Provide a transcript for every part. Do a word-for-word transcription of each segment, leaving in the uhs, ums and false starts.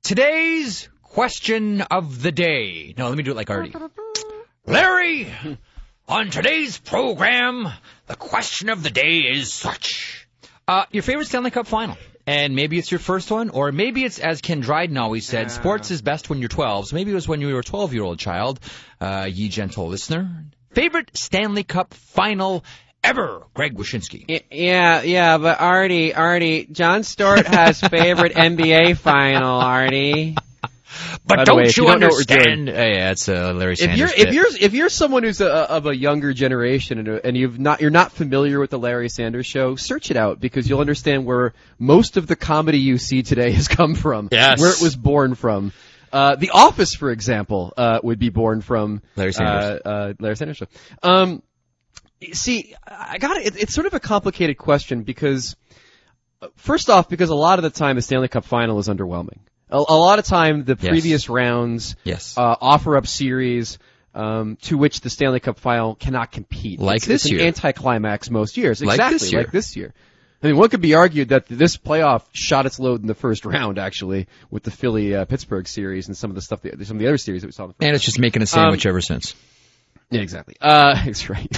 Today's question of the day. No, let me do it like Artie. Larry, on today's program, the question of the day is such. Uh, your favorite Stanley Cup final. And maybe it's your first one, or maybe it's, as Ken Dryden always said, yeah. sports is best when you're twelve. So maybe it was when you were a twelve-year-old child, uh, ye gentle listener. Favorite Stanley Cup final ever, Greg Wyshynski. Yeah, yeah, but Artie, Artie, John Stewart has favorite N B A final, Artie. But don't way, you, you don't understand? Uh, yeah, it's uh, Larry if Sanders. You're, bit. If you're if you're someone who's a, of a younger generation and, and you've not you're not familiar with the Larry Sanders Show, search it out because you'll understand where most of the comedy you see today has come from. Yes. Where it was born from. Uh, The Office, for example, uh, would be born from Larry Sanders. Uh, uh, Larry Sanders Show. Um, see, I got it. It's sort of a complicated question because, first off, because a lot of the time the Stanley Cup final is underwhelming. A, a lot of time, the yes. previous rounds yes. uh, offer up series um, to which the Stanley Cup final cannot compete. Like it's, this it's year. It's an anticlimax most years. Like exactly, this year. like this year. I mean, one could be argued that this playoff shot its load in the first round, actually, with the Philly-Pittsburgh uh, series and some of the stuff, that, some of the other series that we saw in the first And it's just making a sandwich um, ever since. Yeah, exactly. Uh, that's right.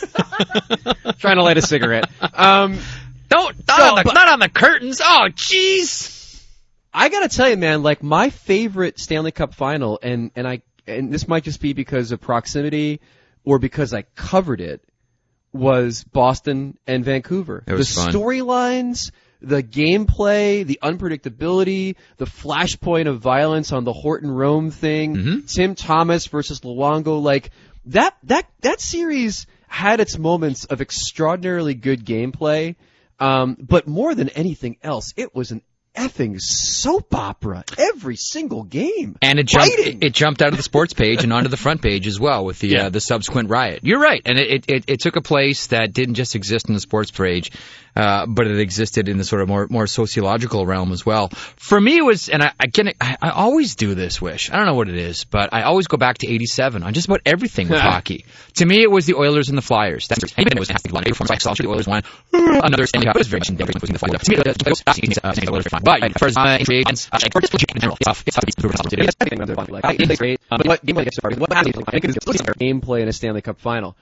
Trying to light a cigarette. Um, Don't, not, no, on the, but, not on the curtains. Oh, jeez. I gotta tell you, man, like my favorite Stanley Cup final, and, and I, and this might just be because of proximity or because I covered it, was Boston and Vancouver. It was the fun. storylines, the gameplay, the unpredictability, the flashpoint of violence on the Horton-Rome thing, mm-hmm. Tim Thomas versus Luongo, like that, that, that series had its moments of extraordinarily good gameplay, um, but more than anything else, it was an effing soap opera every single game. And it jumped, it, it jumped out of the sports page and onto the front page as well with the yeah. uh, the subsequent riot. You're right. And it, it, it took a place that didn't just exist in the sports page, uh, but it existed in the sort of more more sociological realm as well. For me, it was, and I, again, I, I always do this, Wish. I don't know what it is, but I always go back to eighty-seven on just about everything with hockey. To me, it was the Oilers and the Flyers. That's it was fantastic. The Oilers won another Stanley Cup. It was very much in the Flyers. To me, it was the Oilers were fine. But as far as uh, trade against, uh, for this in general, it's tough. It's tough to be proven opportunity. I think they're like, I think it's great. But what gameplay gets started? What I think is gameplay in a Stanley Cup final.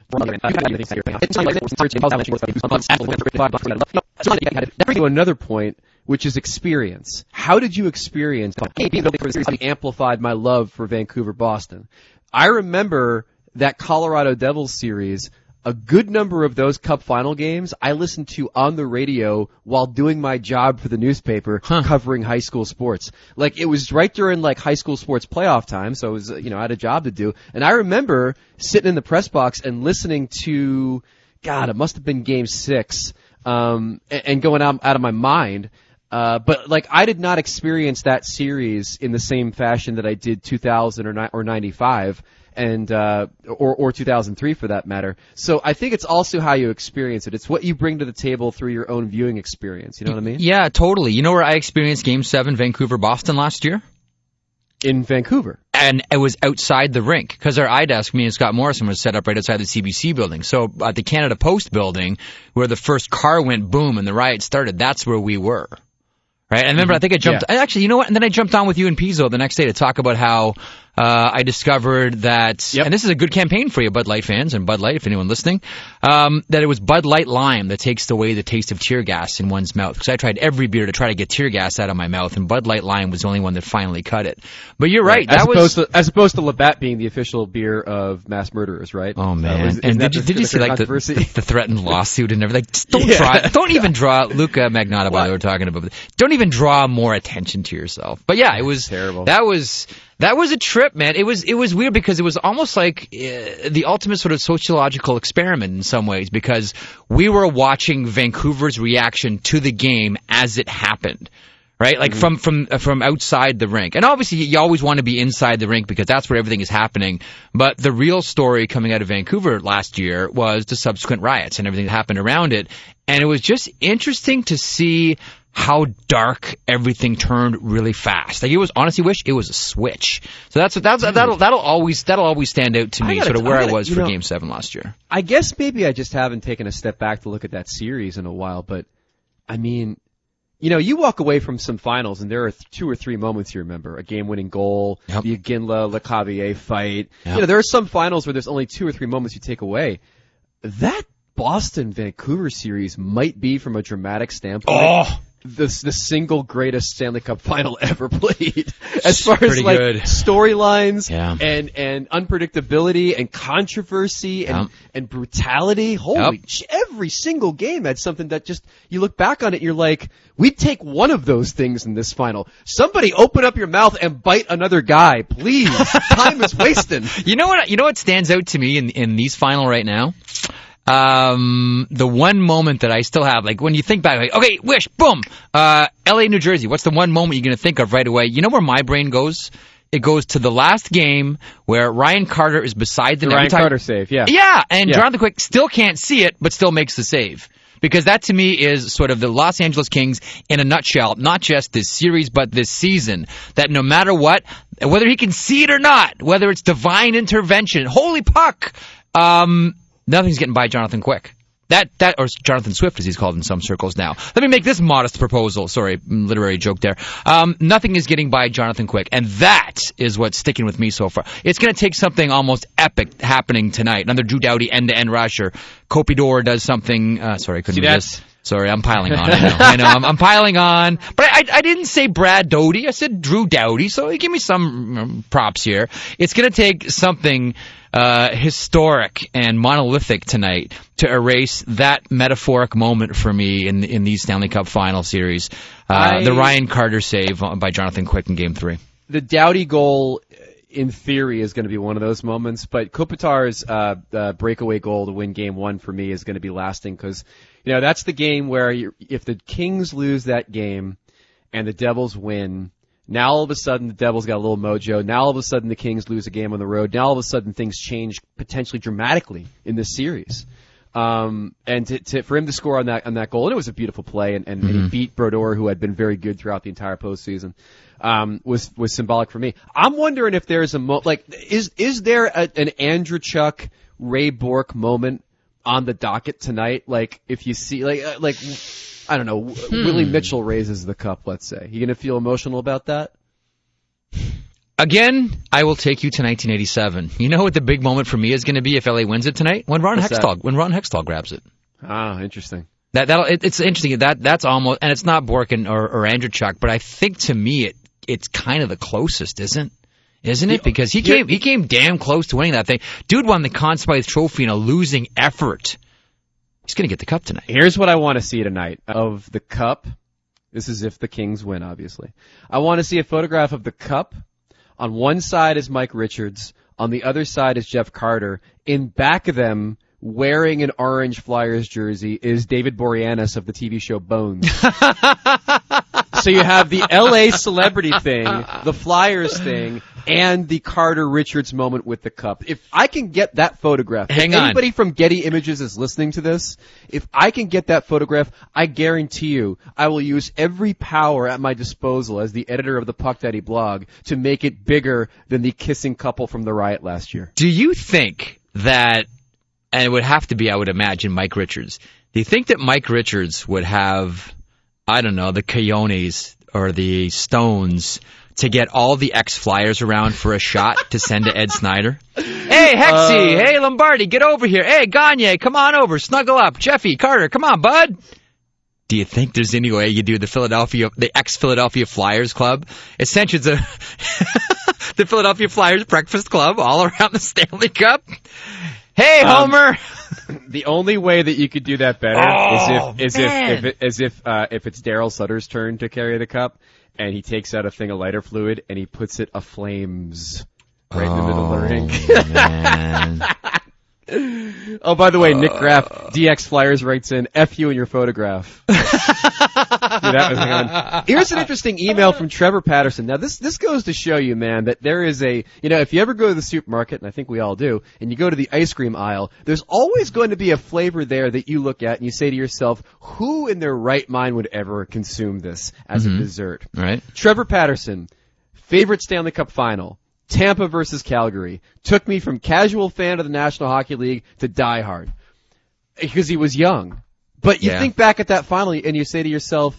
To another point, which is experience. How did you experience? Amplified my love for Vancouver, Boston. I remember that Colorado Devils series. A good number of those Cup final games I listened to on the radio while doing my job for the newspaper huh. covering high school sports. Like, it was right during, like, high school sports playoff time, so I was, you know, I had a job to do. And I remember sitting in the press box and listening to, God, it must have been game six, um, and, and going out, out of my mind. Uh, but, like, I did not experience that series in the same fashion that I did two thousand or, ni- or ninety-five. And uh or or two thousand three for that matter. So I think it's also how you experience it. It's what you bring to the table through your own viewing experience. You know what I mean? Yeah, totally. You know where I experienced Game seven Vancouver Boston last year? In Vancouver. And it was outside the rink because our iDesk, me and Scott Morrison, was set up right outside the C B C building. So at the Canada Post building, where the first car went boom and the riot started, that's where we were. Right? And remember, I think I jumped, yeah. actually, you know what? And then I jumped on with you and Pizzo the next day to talk about how uh I discovered that, yep. and this is a good campaign for you, Bud Light fans, and Bud Light, if anyone listening, um, that it was Bud Light Lime that takes away the taste of tear gas in one's mouth. Because I tried every beer to try to get tear gas out of my mouth, and Bud Light Lime was the only one that finally cut it. But you're right. right. As that opposed was to, as opposed to Labatt being the official beer of mass murderers, right? Oh man! Uh, was, and did you, did you see like the, the, the threatened lawsuit and everything? Like, don't yeah. draw, don't even draw. Luca Magnotta, by the way, we're talking about. Don't even draw more attention to yourself. But yeah, it was terrible. That was. That was a trip, man. It was it was weird because it was almost like uh, the ultimate sort of sociological experiment in some ways, because we were watching Vancouver's reaction to the game as it happened, right? Like mm-hmm. from from uh, from outside the rink. And obviously you always want to be inside the rink because that's where everything is happening. But the real story coming out of Vancouver last year was the subsequent riots and everything that happened around it. And it was just interesting to see how dark everything turned really fast. Like, it was, honestly, Wish it was a switch. So that's that's that'll that'll always that'll always stand out to me, gotta, sort of where I, gotta, I was for know, Game Seven last year. I guess maybe I just haven't taken a step back to look at that series in a while, but I mean, you know, you walk away from some finals, and there are two or three moments you remember. A game-winning goal, yep. the Iginla-Lecavalier fight. Yep. You know, there are some finals where there's only two or three moments you take away. That Boston-Vancouver series might be, from a dramatic standpoint, oh. the the single greatest Stanley Cup final ever played. As far Pretty as like good. storylines yeah. and and unpredictability and controversy and yep. and brutality. Holy, yep. sh- every single game had something that just, you look back on it, you're like, we'd take one of those things in this final. Somebody open up your mouth and bite another guy, please. Time is wasting. You know what? You know what stands out to me in in these final right now? Um, the one moment that I still have, like when you think back, like, okay, wish, boom, uh, L A, New Jersey. What's the one moment you're going to think of right away? You know where my brain goes? It goes to the last game where Ryan Carter is beside the, the net. Ryan Carter save, yeah. Yeah, and yeah. Jonathan Quick still can't see it, but still makes the save. Because that to me is sort of the Los Angeles Kings in a nutshell, not just this series, but this season. That no matter what, whether he can see it or not, whether it's divine intervention, holy puck, um, nothing's getting by Jonathan Quick. That, that, or Jonathan Swift, as he's called in some circles now. Let me make this modest proposal. Sorry, literary joke there. Um, nothing is getting by Jonathan Quick. And that is what's sticking with me so far. It's going to take something almost epic happening tonight. Another Drew Doughty end-to-end rusher. Kopitar does something, uh, sorry, I couldn't See read this. Sorry, I'm piling on. I know, I know I'm, I'm piling on. But I, I didn't say Brad Doughty. I said Drew Doughty. So give me some um, props here. It's going to take something uh, historic and monolithic tonight to erase that metaphoric moment for me in in these Stanley Cup Final Series. Uh, I, the Ryan Carter save by Jonathan Quick in Game Three. The Doughty goal, in theory, is going to be one of those moments, but Kopitar's uh, uh, breakaway goal to win Game One for me is going to be lasting, because you know that's the game where you're, if the Kings lose that game and the Devils win, now all of a sudden the Devils got a little mojo. Now all of a sudden the Kings lose a game on the road. Now all of a sudden things change potentially dramatically in this series. Um, and to, to, for him to score on that on that goal, and it was a beautiful play, and, and, mm-hmm. and he beat Brodeur, who had been very good throughout the entire postseason, um, was was symbolic for me. I'm wondering if there's a mo- like is is there a, an Andrew Chuck, Ray Bourque moment on the docket tonight? Like if you see like uh, like I don't know, hmm. Willie Mitchell raises the cup. Let's say, you gonna feel emotional about that? Again, I will take you to nineteen eighty-seven. You know what the big moment for me is going to be if L A wins it tonight? When Ron What's Hextall that? when Ron Hextall grabs it. Ah, interesting. That that it, it's interesting. That that's almost, and it's not Bourque or, or Andrew Chuck, but I think to me it it's kind of the closest, isn't isn't it? Because he came he came damn close to winning that thing. Dude won the Conn Smythe Trophy in a losing effort. He's going to get the cup tonight. Here's what I want to see tonight of the cup. This is if the Kings win, obviously. I want to see a photograph of the cup. On one side is Mike Richards. On the other side is Jeff Carter. In back of them, wearing an orange Flyers jersey, is David Boreanaz of the T V show Bones. So you have the L A celebrity thing, the Flyers thing, and the Carter Richards moment with the cup. If I can get that photograph, Hang if on. anybody from Getty Images is listening to this, if I can get that photograph, I guarantee you I will use every power at my disposal as the editor of the Puck Daddy blog to make it bigger than the kissing couple from the riot last year. Do you think that, and it would have to be, I would imagine, Mike Richards, do you think that Mike Richards would have, I don't know, the Coyones or the Stones to get all the ex-Flyers around for a shot to send to Ed Snyder? Hey, Hexy! Uh, hey, Lombardi, get over here! Hey, Gagne, come on over, snuggle up! Jeffy, Carter, come on, bud! Do you think there's any way you do the Philadelphia, the ex-Philadelphia Flyers Club? Essentially, it's a the Philadelphia Flyers Breakfast Club all around the Stanley Cup. Hey, Homer! Um, the only way that you could do that better oh, is if, is man. if, if, it, as if, uh, if it's Daryl Sutter's turn to carry the cup, and he takes out a thing of lighter fluid and he puts it aflames right oh, in the middle of the ring. Man. Oh, by the way, Nick Graff, D X Flyers writes in, F you in your photograph. Dude, that was on. Here's an interesting email from Trevor Patterson. Now, this this goes to show you, man, that there is a, you know, if you ever go to the supermarket, and I think we all do, and you go to the ice cream aisle, there's always going to be a flavor there that you look at and you say to yourself, who in their right mind would ever consume this as mm-hmm. a dessert? Right. Trevor Patterson, favorite Stanley Cup final. Tampa versus Calgary. Took me from casual fan of the National Hockey League to diehard. Because he was young. But you yeah. think back at that final and you say to yourself,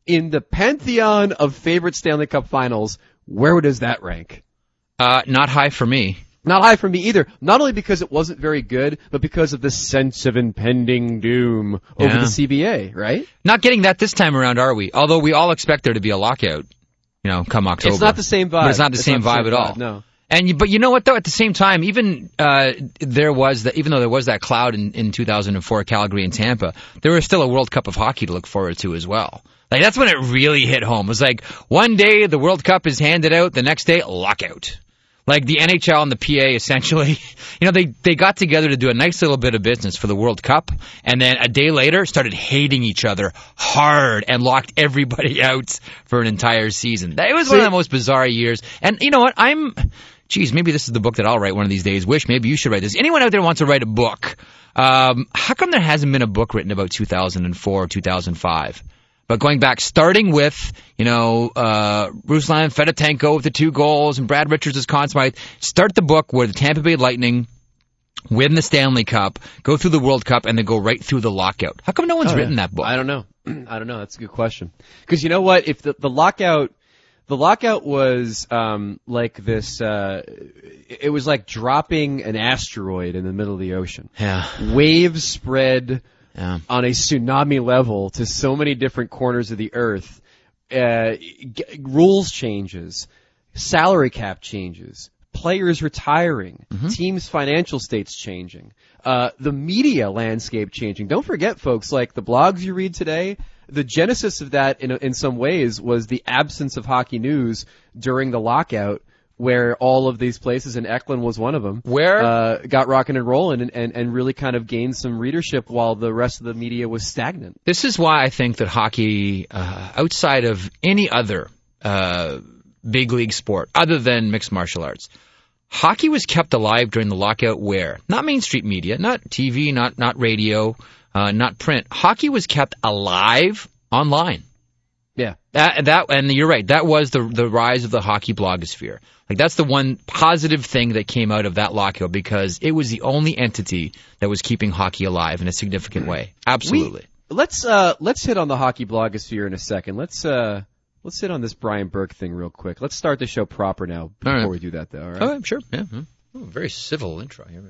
in the pantheon of favorite Stanley Cup finals, where does that rank? Uh, not high for me. Not high for me either. Not only because it wasn't very good, but because of the sense of impending doom over Yeah. the C B A, right? Not getting that this time around, are we? Although we all expect there to be a lockout, you know, come October. It's not the same vibe. But it's not the same vibe at all. No. And you, but you know what though? At the same time, even uh, there was that, even though there was that cloud in, in two thousand four, Calgary and Tampa, there was still a World Cup of hockey to look forward to as well. Like that's when it really hit home. It was like one day the World Cup is handed out, the next day lockout. Like the N H L and the P A essentially, you know, they, they got together to do a nice little bit of business for the World Cup, and then a day later started hating each other hard and locked everybody out for an entire season. It was one of the most bizarre years. And you know what? I'm, geez, maybe this is the book that I'll write one of these days. Wish, maybe you should write this. Anyone out there wants to write a book? Um, how come there hasn't been a book written about two thousand four or two thousand five? But going back, starting with, you know, uh, Ruslan Fedotenko with the two goals and Brad Richards as Conn Smythe, start the book where the Tampa Bay Lightning win the Stanley Cup, go through the World Cup, and then go right through the lockout. How come no one's Oh, written yeah. that book? I don't know. I don't know. That's a good question. Because you know what? If the, the lockout, the lockout was um, like this, uh, it was like dropping an asteroid in the middle of the ocean. Yeah. Waves spread Yeah. on a tsunami level to so many different corners of the earth. Uh, g- rules changes, salary cap changes, players retiring, Mm-hmm. teams' financial states changing, uh, the media landscape changing. Don't forget, folks, like the blogs you read today, the genesis of that in, in some ways was the absence of hockey news during the lockout, where all of these places, and Eklund was one of them, Where- uh, got rocking and rolling and, and, and really kind of gained some readership while the rest of the media was stagnant. This is why I think that hockey, uh, outside of any other uh, big league sport, other than mixed martial arts, hockey was kept alive during the lockout where? Not mainstream media, not T V, not, not radio, uh, not print. Hockey was kept alive online. Yeah. That, that, and you're right, that was the the rise of the hockey blogosphere. Like, that's the one positive thing that came out of that lockout, because it was the only entity that was keeping hockey alive in a significant way. Absolutely. We, let's uh let's hit on the hockey blogosphere in a second. Let's uh let's hit on this Brian Burke thing real quick. Let's start the show proper now before right. we do that, though. All right. Oh, sure. Yeah. yeah. Oh, very civil intro here.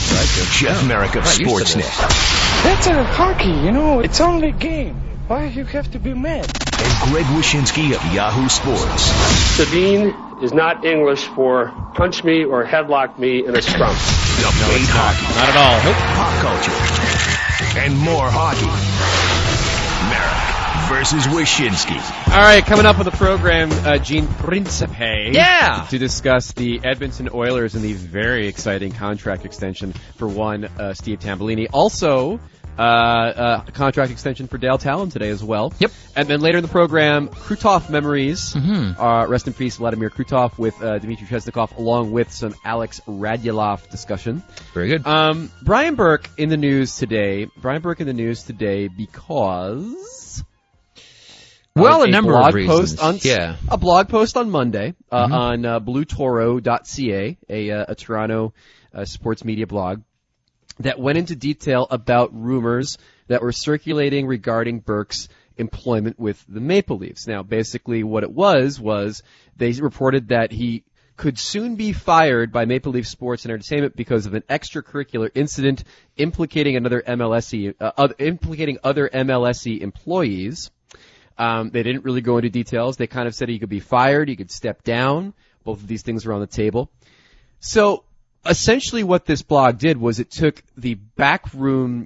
Jeff Merrick of Right, you're Sportsnet That's a hockey, you know, it's only a game. Why you have to be mad? and Greg Wyshynski of Yahoo Sports. Sabine is not English for punch me or headlock me in a scrum. Debate hockey. Not at all. Nope. Pop culture. And more hockey. Merrick versus Wyshynski. All right, coming up on the program, uh, Gene Principe. Yeah. To discuss the Edmonton Oilers and the very exciting contract extension for one, uh, Steve Tambolini. Also, uh, uh, a contract extension for Dale Talon today as well. Yep. And then later in the program, Krutov memories. Mhm. Uh, rest in peace, Vladimir Krutov, with uh, Dmitry Chesnikov, along with some Alex Radulov discussion. Very good. Um, Brian Burke in the news today. Brian Burke in the news today because well, of a number blog of reasons. Post on, yeah. A blog post on Monday uh, Mm-hmm. on uh, blue toro dot c a, a, uh, a Toronto uh, sports media blog, that went into detail about rumors that were circulating regarding Burke's employment with the Maple Leafs. Now, basically what it was, was they reported that he could soon be fired by Maple Leaf Sports and Entertainment because of an extracurricular incident implicating another M L S E, uh, other, implicating other M L S E employees. Um, they didn't really go into details. They kind of said he could be fired, he could step down. Both of these things are on the table. So, essentially what this blog did was it took the backroom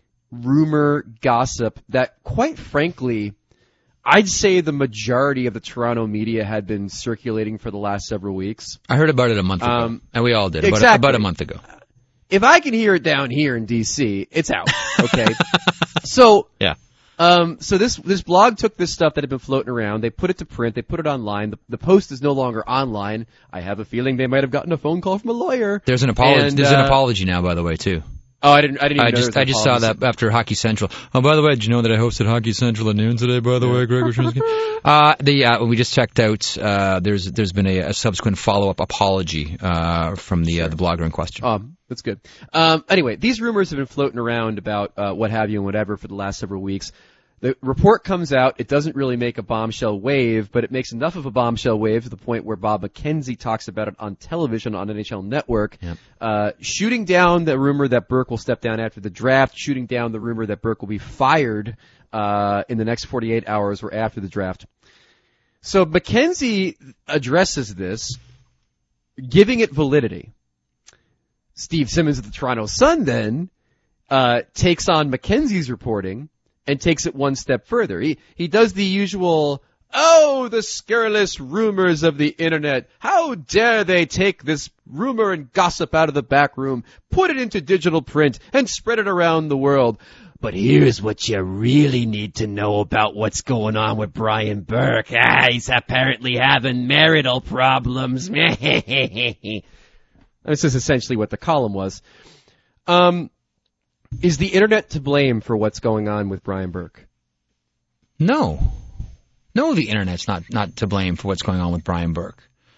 rumor gossip that, quite frankly, I'd say the majority of the Toronto media had been circulating for the last several weeks. I heard about it a month ago. Um, and we all did. About, exactly. about a month ago. If I can hear it down here in D C, it's out. Okay? so, Yeah. Um, so this this blog took this stuff that had been floating around, they put it to print, they put it online. The, the post is no longer online. I have a feeling they might have gotten a phone call from a lawyer. There's an apology. And, There's an uh, apology now, by the way, too. Oh, I didn't. I didn't. Even I know just there I was an just saw apology. that after Hockey Central. Oh, by the way, did you know that I hosted Hockey Central at noon today? By the way, Greg Wyshynski. Uh, the uh, when we just checked out, uh, there's there's been a, a subsequent follow up apology uh, from the uh, the blogger in question. Um, that's good. Um, anyway, these rumors have been floating around about uh, what have you and whatever for the last several weeks. The report comes out. It doesn't really make a bombshell wave, but it makes enough of a bombshell wave to the point where Bob McKenzie talks about it on television on N H L Network, Yep. uh, shooting down the rumor that Burke will step down after the draft, shooting down the rumor that Burke will be fired uh, in the next forty-eight hours or after the draft. So McKenzie addresses this, giving it validity. Steve Simmons of the Toronto Sun then uh, takes on McKenzie's reporting and takes it one step further. He he does the usual, oh, the scurrilous rumors of the internet. How dare they take this rumor and gossip out of the back room, put it into digital print, and spread it around the world. But here's what you really need to know about what's going on with Brian Burke. Ah, he's apparently having marital problems. This is essentially what the column was. Um... Is the internet to blame for what's going on with Brian Burke? No. No, the internet's not, not to blame for what's going on with Brian Burke.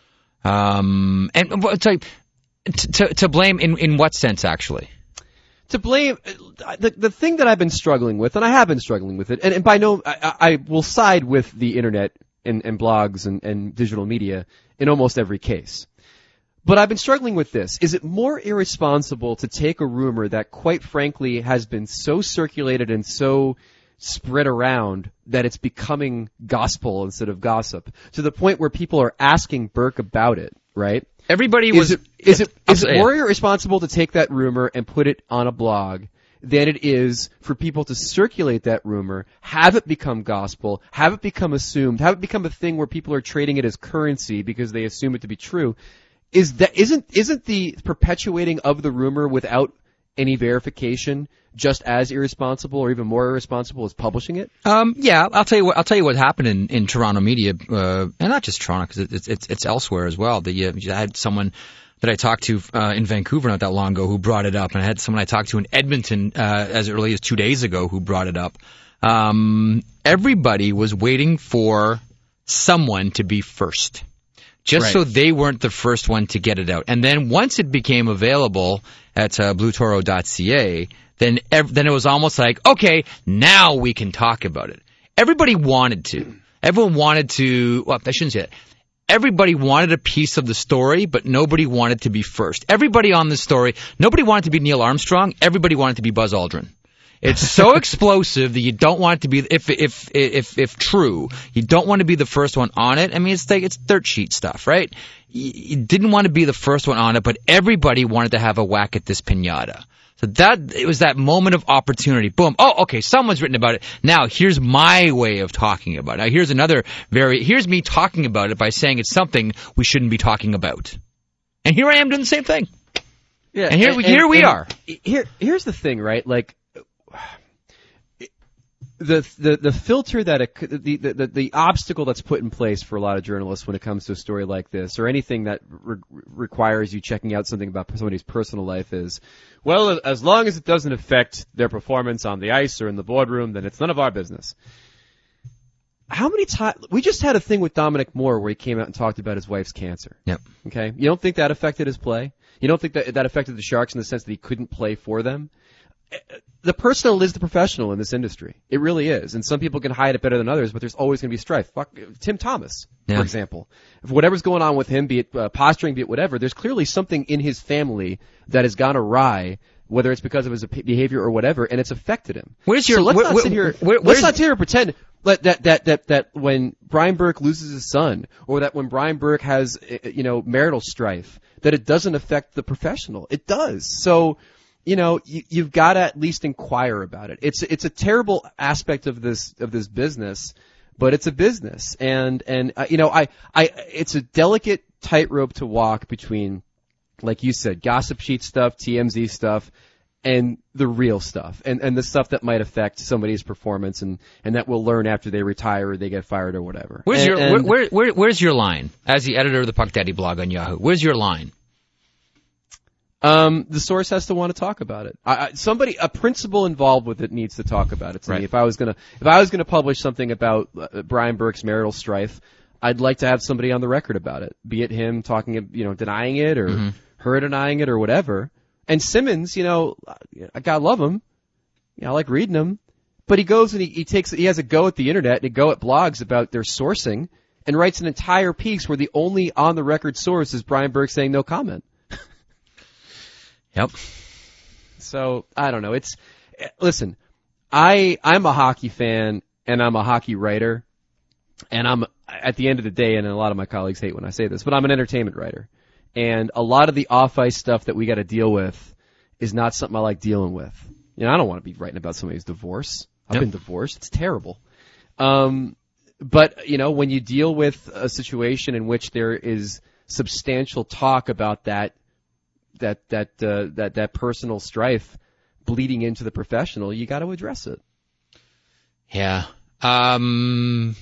Um, and it's like, to, to, to blame in, in what sense, actually? To blame, the, the thing that I've been struggling with, and I have been struggling with it, and, and by no, I, I will side with the internet and, and blogs and, and digital media in almost every case. But I've been struggling with this. Is it more irresponsible to take a rumor that, quite frankly, has been so circulated and so spread around that it's becoming gospel instead of gossip, to the point where people are asking Burke about it, right? Everybody was... Is it, is it, is it yeah. more irresponsible to take that rumor and put it on a blog than it is for people to circulate that rumor, have it become gospel, have it become assumed, have it become a thing where people are trading it as currency because they assume it to be true? Is that isn't isn't the perpetuating of the rumor without any verification just as irresponsible or even more irresponsible as publishing it? Um, yeah, I'll tell you what. I'll tell you what happened in, in Toronto media, uh, and not just Toronto, because it's it's it's elsewhere as well. The uh, I had someone that I talked to uh, in Vancouver not that long ago who brought it up, and I had someone I talked to in Edmonton uh, as early as two days ago who brought it up. Um, everybody was waiting for someone to be first. Just right. so they weren't the first one to get it out. And then once it became available at uh, blue toro dot c a, then ev- then it was almost like, okay, now we can talk about it. Everybody wanted to. Everyone wanted to, well, I shouldn't say that. Everybody wanted a piece of the story, but nobody wanted to be first. Everybody on the story, nobody wanted to be Neil Armstrong. Everybody wanted to be Buzz Aldrin. It's so explosive that you don't want it to be, if if if if true, you don't want to be the first one on it. I mean, it's like it's dirt sheet stuff, right? You, you didn't want to be the first one on it, but everybody wanted to have a whack at this piñata. So that it was that moment of opportunity. Boom. Oh, okay. Someone's written about it. Now here's my way of talking about it. Now here's another very. Here's me talking about it by saying it's something we shouldn't be talking about. And here I am doing the same thing. Yeah. And here and, we here and, we and are. Here here's the thing, right? Like. The, the the filter that it, the, the the obstacle that's put in place for a lot of journalists when it comes to a story like this, or anything that re- requires you checking out something about somebody's personal life, is, well, as long as it doesn't affect their performance on the ice or in the boardroom, then it's none of our business. How many times we just had a thing with Dominic Moore where he came out and talked about his wife's cancer. Yep. Okay, you don't think that affected his play? You don't think that that affected the Sharks in the sense that he couldn't play for them? The personal is the professional in this industry. It really is. And some people can hide it better than others, but there's always going to be strife. Fuck, Tim Thomas, yeah. for example. If whatever's going on with him, be it uh, posturing, be it whatever, there's clearly something in his family that has gone awry, whether it's because of his behavior or whatever, and it's affected him. Where's your, so let's where, not where, sit here, where, let's not sit here and pretend that, that, that, that, that when Brian Burke loses his son, or that when Brian Burke has, you know, marital strife, that it doesn't affect the professional. It does. So, you know, you, you've got to at least inquire about it. It's it's a terrible aspect of this of this business, but it's a business, and and uh, you know, I I it's a delicate tightrope to walk between, like you said, gossip sheet stuff, T M Z stuff, and the real stuff, and and the stuff that might affect somebody's performance, and and that we'll learn after they retire or they get fired or whatever. Where's and, your and, where, where where's your line as the editor of the Puck Daddy blog on Yahoo? Where's your line? Um, the source has to want to talk about it. I, I, somebody, a principal involved with it needs to talk about it to right. me. If I was gonna, if I was gonna publish something about uh, Brian Burke's marital strife, I'd like to have somebody on the record about it. Be it him talking, you know, denying it, or mm-hmm. her denying it, or whatever. And Simmons, you know, I gotta love him. You know, I like reading him. But he goes and he, he takes, he has a go at the internet and a go at blogs about their sourcing and writes an entire piece where the only on the record source is Brian Burke saying no comment. Yep. So, I don't know. It's, listen, I, I'm a hockey fan and I'm a hockey writer and I'm, at the end of the day, and a lot of my colleagues hate when I say this, but I'm an entertainment writer. And a lot of the off-ice stuff that we got to deal with is not something I like dealing with. You know, I don't want to be writing about somebody's divorce. I've Yep. been divorced. It's terrible. Um, but, you know, when you deal with a situation in which there is substantial talk about that, that, that, uh, that, that personal strife bleeding into the professional, you got to address it. Yeah. Um,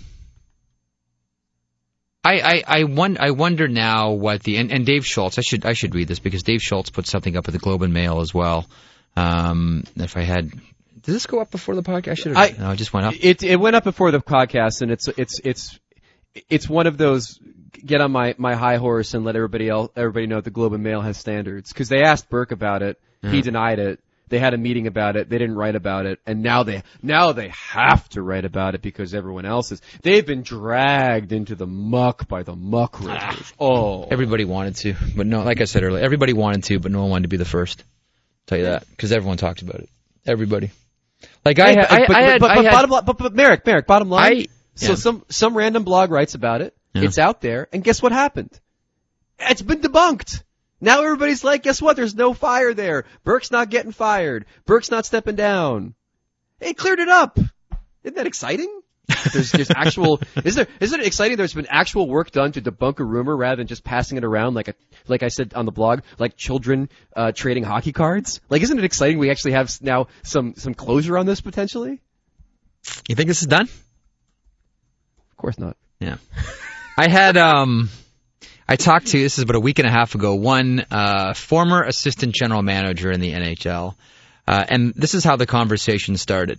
I, I, I, won- I wonder now what the, and, and Dave Schultz, I should, I should read this because Dave Schultz put something up at the Globe and Mail as well. Um, if I had, did this go up before the podcast? I should have, no, it just went up. It, it went up before the podcast and it's, it's, it's, it's one of those get on my, my high horse and let everybody else, everybody know that the Globe and Mail has standards. Cause they asked Burke about it. Mm-hmm. He denied it. They had a meeting about it. They didn't write about it. And now they, now they have to write about it because everyone else is. They've been dragged into the muck by the muck rakers. Oh. Everybody wanted to, but no, like I said earlier, everybody wanted to, but no one wanted to be the first. I'll tell you that. Cause everyone talked about it. Everybody. Like I, Hey, had, I, but, I had, but, I but had, bottom line, but, but Merrick, Merrick, bottom line. I, so yeah. some, some random blog writes about it. Yeah. It's out there. And guess what happened? It's been debunked. Now everybody's like, guess what? There's no fire there. Burke's not getting fired. Burke's not stepping down. They cleared it up. Isn't that exciting? There's, there's actual, is there, isn't it exciting there's been actual work done to debunk a rumor rather than just passing it around like a, like I said on the blog, like children, uh, trading hockey cards? Like, isn't it exciting we actually have now some, some closure on this potentially? you think this is done? Of course not. Yeah. I had, um, I talked to, this is about a week and a half ago, one, uh, former assistant general manager in the N H L. Uh, and this is how the conversation started.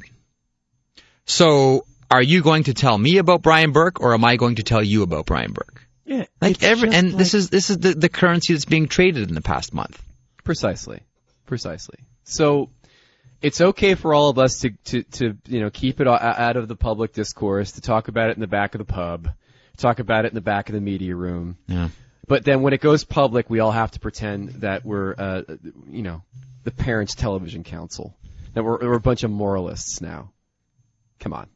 So, are you going to tell me about Brian Burke or am I going to tell you about Brian Burke? Yeah. Like every, and like, this is, this is the, the currency that's being traded in the past month. Precisely. Precisely. So, it's okay for all of us to, to, to, you know, keep it out of the public discourse, to talk about it in the back of the pub, talk about it in the back of the media room. Yeah. But then when it goes public, we all have to pretend that we're, uh, you know, the Parents Television Council. That we're, we're a bunch of moralists now. Come on.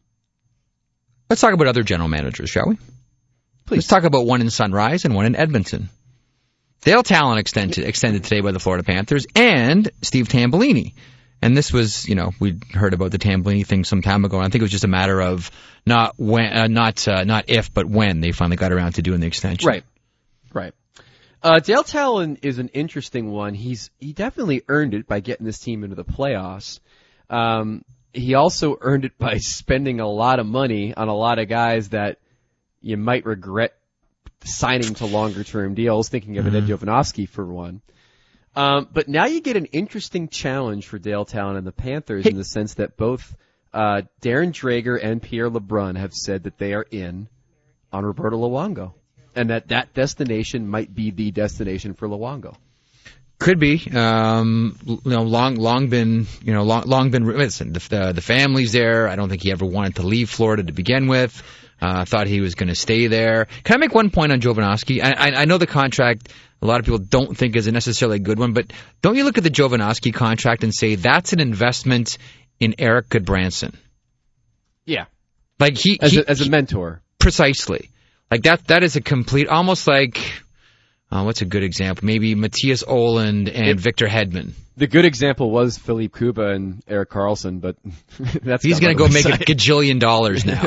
Let's talk about other general managers, shall we? Please. Let's talk about one in Sunrise and one in Edmonton. Dale Talon extended, extended today by the Florida Panthers and Steve Tambellini. And this was, you know, we'd heard about the Tambellini thing some time ago, and I think it was just a matter of not when, uh, not, uh, not if, but when they finally got around to doing the extension. Right. Right. Uh, Dale Talon is an interesting one. He's, he definitely earned it by getting this team into the playoffs. Um, he also earned it by spending a lot of money on a lot of guys that you might regret signing to longer term deals, thinking of mm-hmm. Ed Jovanovski for one. Um, but now you get an interesting challenge for Dale Talon and the Panthers hey. in the sense that both uh, Darren Dreger and Pierre LeBrun have said that they are in on Roberto Luongo, and that that destination might be the destination for Luongo. Could be, um, you know, long, long been, you know, long, long been. Listen, the, the the family's there. I don't think he ever wanted to leave Florida to begin with. I uh, thought he was going to stay there. Can I make one point on Jovanovski? I, I, I know the contract a lot of people don't think is a necessarily a good one, but don't you look at the Jovanovski contract and say that's an investment in Eric Goodbranson? Yeah, like he as he, a, as a he, mentor, precisely. Like that that is a complete, almost like. Uh, what's a good example? Maybe Matthias Oland and it, Victor Hedman. The good example was Philippe Kuba and Erik Karlsson, but that's he's going to go make a gajillion dollars now.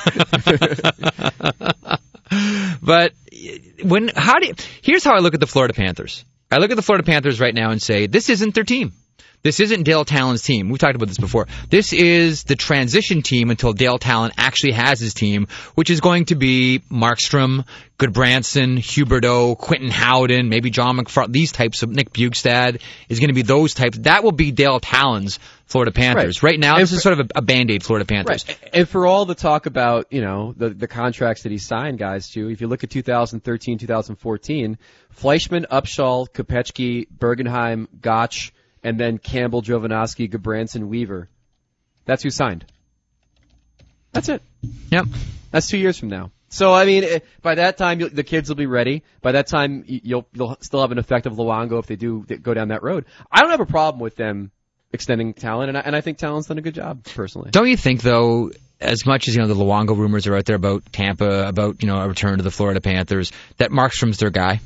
But when how do you, here's how I look at the Florida Panthers. I look at the Florida Panthers right now and say this isn't their team. This isn't Dale Talon's team. We've talked about this before. This is the transition team until Dale Talon actually has his team, which is going to be Markstrom, Goodbranson, Huberdeau, Quentin Howden, maybe John McFarland, these types of Nick Bjugstad is going to be those types. That will be Dale Talon's Florida Panthers. Right, right now, and this for, is sort of a, a Band-Aid Florida Panthers. Right. And for all the talk about, you know, the, the contracts that he signed guys to, if you look at two thousand thirteen, two thousand fourteen, Fleischman, Upshaw, Kopechki, Bergenheim, Gotch, and then Campbell, Jovanovski, Goodbranson, Weaver. That's who signed. That's it. Yep. That's two years from now. So, I mean, eh, by that time, you'll, the kids will be ready. By that time, y- you'll, you'll still have an effective Luongo if they do go down that road. I don't have a problem with them extending talent, and I, and I think Talon's done a good job, personally. Don't you think, though, as much as, you know, the Luongo rumors are out there about Tampa, about, you know, a return to the Florida Panthers, that Markstrom's their guy?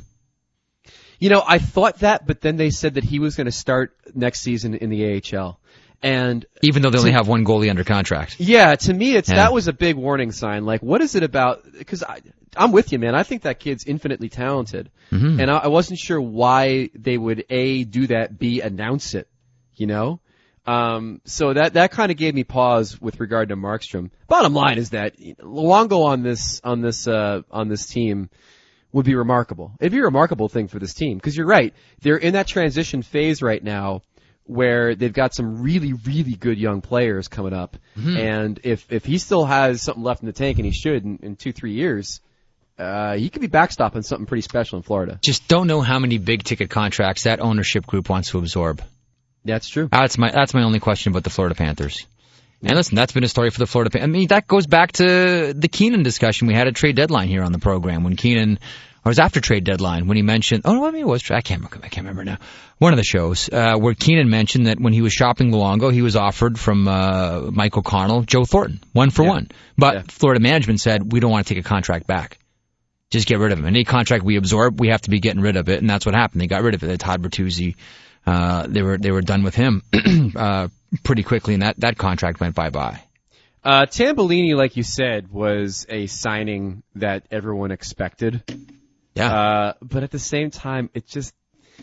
You know, I thought that, but then they said that he was going to start next season in the A H L. And even though they only have one goalie under contract. Yeah, to me, it's Yeah. that was a big warning sign. Like, what is it about? Because I'm with you, man. I think that kid's infinitely talented, Mm-hmm. and I, I wasn't sure why they would a do that, b announce it. You know, um, so that that kind of gave me pause with regard to Markstrom. Bottom line is that Luongo on this on this uh, on this team would be remarkable. It'd be a remarkable thing for this team because you're right. They're in that transition phase right now, where they've got some really, really good young players coming up. Mm-hmm. And if, if he still has something left in the tank, and he should in, in two, three years, uh, he could be backstopping something pretty special in Florida. Just don't know how many big ticket contracts that ownership group wants to absorb. That's true. That's my, that's my only question about the Florida Panthers. And listen, that's been a story for the Florida Panthers. I mean, that goes back to the Keenan discussion we had at trade deadline here on the program when Keenan, or it was after trade deadline when he mentioned, oh, I mean, it was, I can't remember, I can't remember now. One of the shows, uh, where Keenan mentioned that when he was shopping Luongo, he was offered from, uh, Mike O'Connell, Joe Thornton, one for Yeah. one. But Yeah. Florida management said, we don't want to take a contract back. Just get rid of him. Any contract we absorb, we have to be getting rid of it. And that's what happened. They got rid of it. Todd Bertuzzi, uh, they were, they were done with him, uh, pretty quickly, and that, that contract went bye-bye. Uh, Tambellini, like you said, was a signing that everyone expected. Yeah. Uh, but at the same time, it just,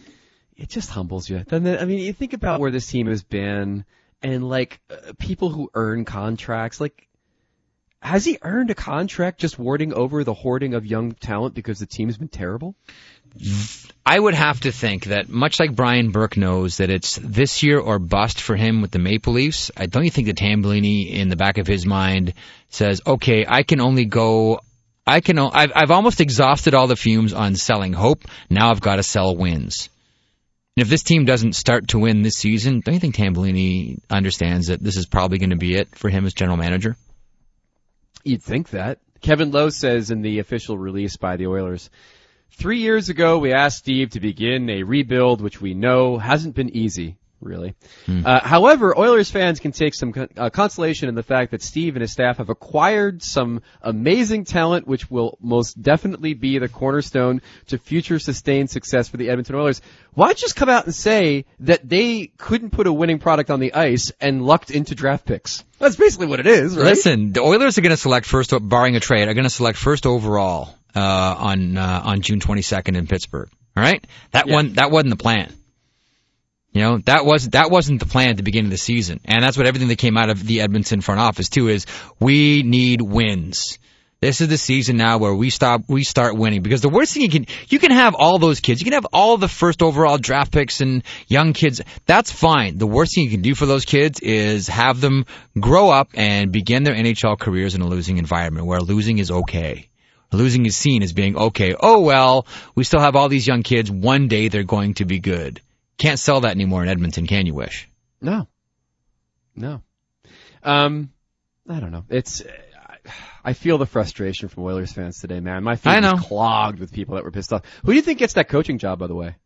it just humbles you. Doesn't it? I mean, you think about where this team has been and like uh, people who earn contracts, like, has he earned a contract just warding over the hoarding of young talent because the team's been terrible? I would have to think that much like Brian Burke knows that it's this year or bust for him with the Maple Leafs, I don't you think that Tambellini in the back of his mind says, okay, I can only go, I can, I've, I've almost exhausted all the fumes on selling hope. Now I've got to sell wins. And if this team doesn't start to win this season, don't you think Tambellini understands that this is probably going to be it for him as general manager? You'd think that. Kevin Lowe says in the official release by the Oilers, three years ago we asked Steve to begin a rebuild, which we know hasn't been easy, really. Hmm. Uh, however, Oilers fans can take some con- uh, consolation in the fact that Steve and his staff have acquired some amazing talent, which will most definitely be the cornerstone to future sustained success for the Edmonton Oilers. Why don't you just come out and say that they couldn't put a winning product on the ice and lucked into draft picks? That's basically what it is, right? Listen, the Oilers are going to select first, barring a trade, are going to select first overall uh, on uh, on June twenty-second in Pittsburgh. All right, that yeah. one that wasn't the plan. You know, that was that wasn't the plan at the beginning of the season, and that's what everything that came out of the Edmonton front office too is we need wins. This is the season now where we stop, we start winning, because the worst thing you can, you can have all those kids, you can have all the first overall draft picks and young kids, that's fine. The worst thing you can do for those kids is have them grow up and begin their N H L careers in a losing environment where losing is okay. Losing is seen as being okay. Oh well, we still have all these young kids, one day they're going to be good. Can't sell that anymore in Edmonton, can you, Wish? No. No. Um, I don't know. It's, I feel the frustration from Oilers fans today, man. My feed is clogged with people that were pissed off. Who do you think gets that coaching job, by the way?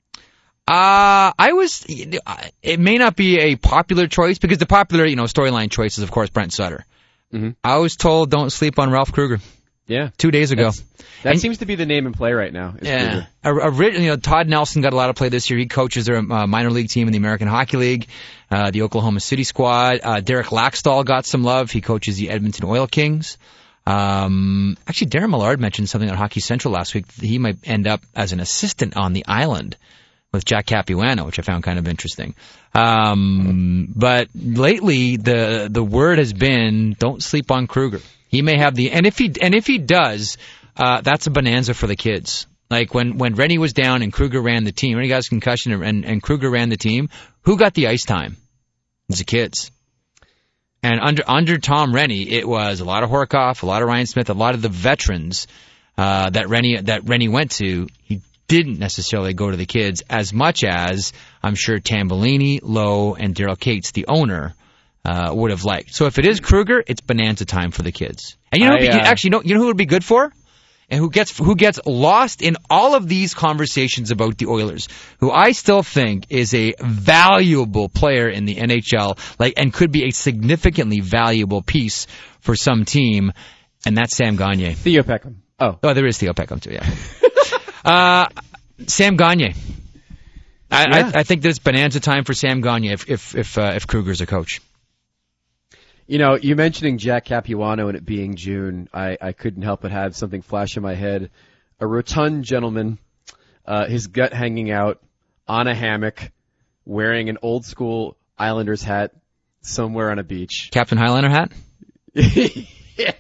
Uh, I was, it may not be a popular choice, because the popular, you know, storyline choice is, of course, Brent Sutter. Mm-hmm. I was told don't sleep on Ralph Kruger. Yeah. Two days ago. That's, that and, seems to be the name in play right now. Yeah. A, a, you know, Todd Nelson got a lot of play this year. He coaches their uh, minor league team in the American Hockey League, uh, the Oklahoma City squad. Uh, Derek Laxdal got some love. He coaches the Edmonton Oil Kings. Um, actually, Darren Millard mentioned something on Hockey Central last week. He might end up as an assistant on the island with Jack Capuano, which I found kind of interesting. Um, but lately, the the word has been don't sleep on Kruger. He may have the, and if he and if he does, uh, that's a bonanza for the kids. Like when when Rennie was down and Kruger ran the team, Rennie got his concussion and and Kruger ran the team. Who got the ice time? It was the kids. And under under Tom Rennie, it was a lot of Horkoff, a lot of Ryan Smith, a lot of the veterans uh, that Rennie that Rennie went to. He didn't necessarily go to the kids as much as I'm sure Tambellini, Lowe, and Daryl Cates, the owner, uh, would have liked. So if it is Kruger, it's bonanza time for the kids. And you know, I, uh, actually, you know, you know who would be good for? And who gets who gets lost in all of these conversations about the Oilers, who I still think is a valuable player in the N H L, like, and could be a significantly valuable piece for some team, and that's Sam Gagner. Theo Peckham. Oh. Oh, there is Theo Peckham too, yeah. uh, Sam Gagner. I, Yeah. I, I think there's bonanza time for Sam Gagner if if if, uh, if Kruger's a coach. You know, you mentioning Jack Capuano and it being June, I, I couldn't help but have something flash in my head. A rotund gentleman, uh, his gut hanging out, on a hammock, wearing an old school Islanders hat somewhere on a beach. Captain Highlander hat? Yeah.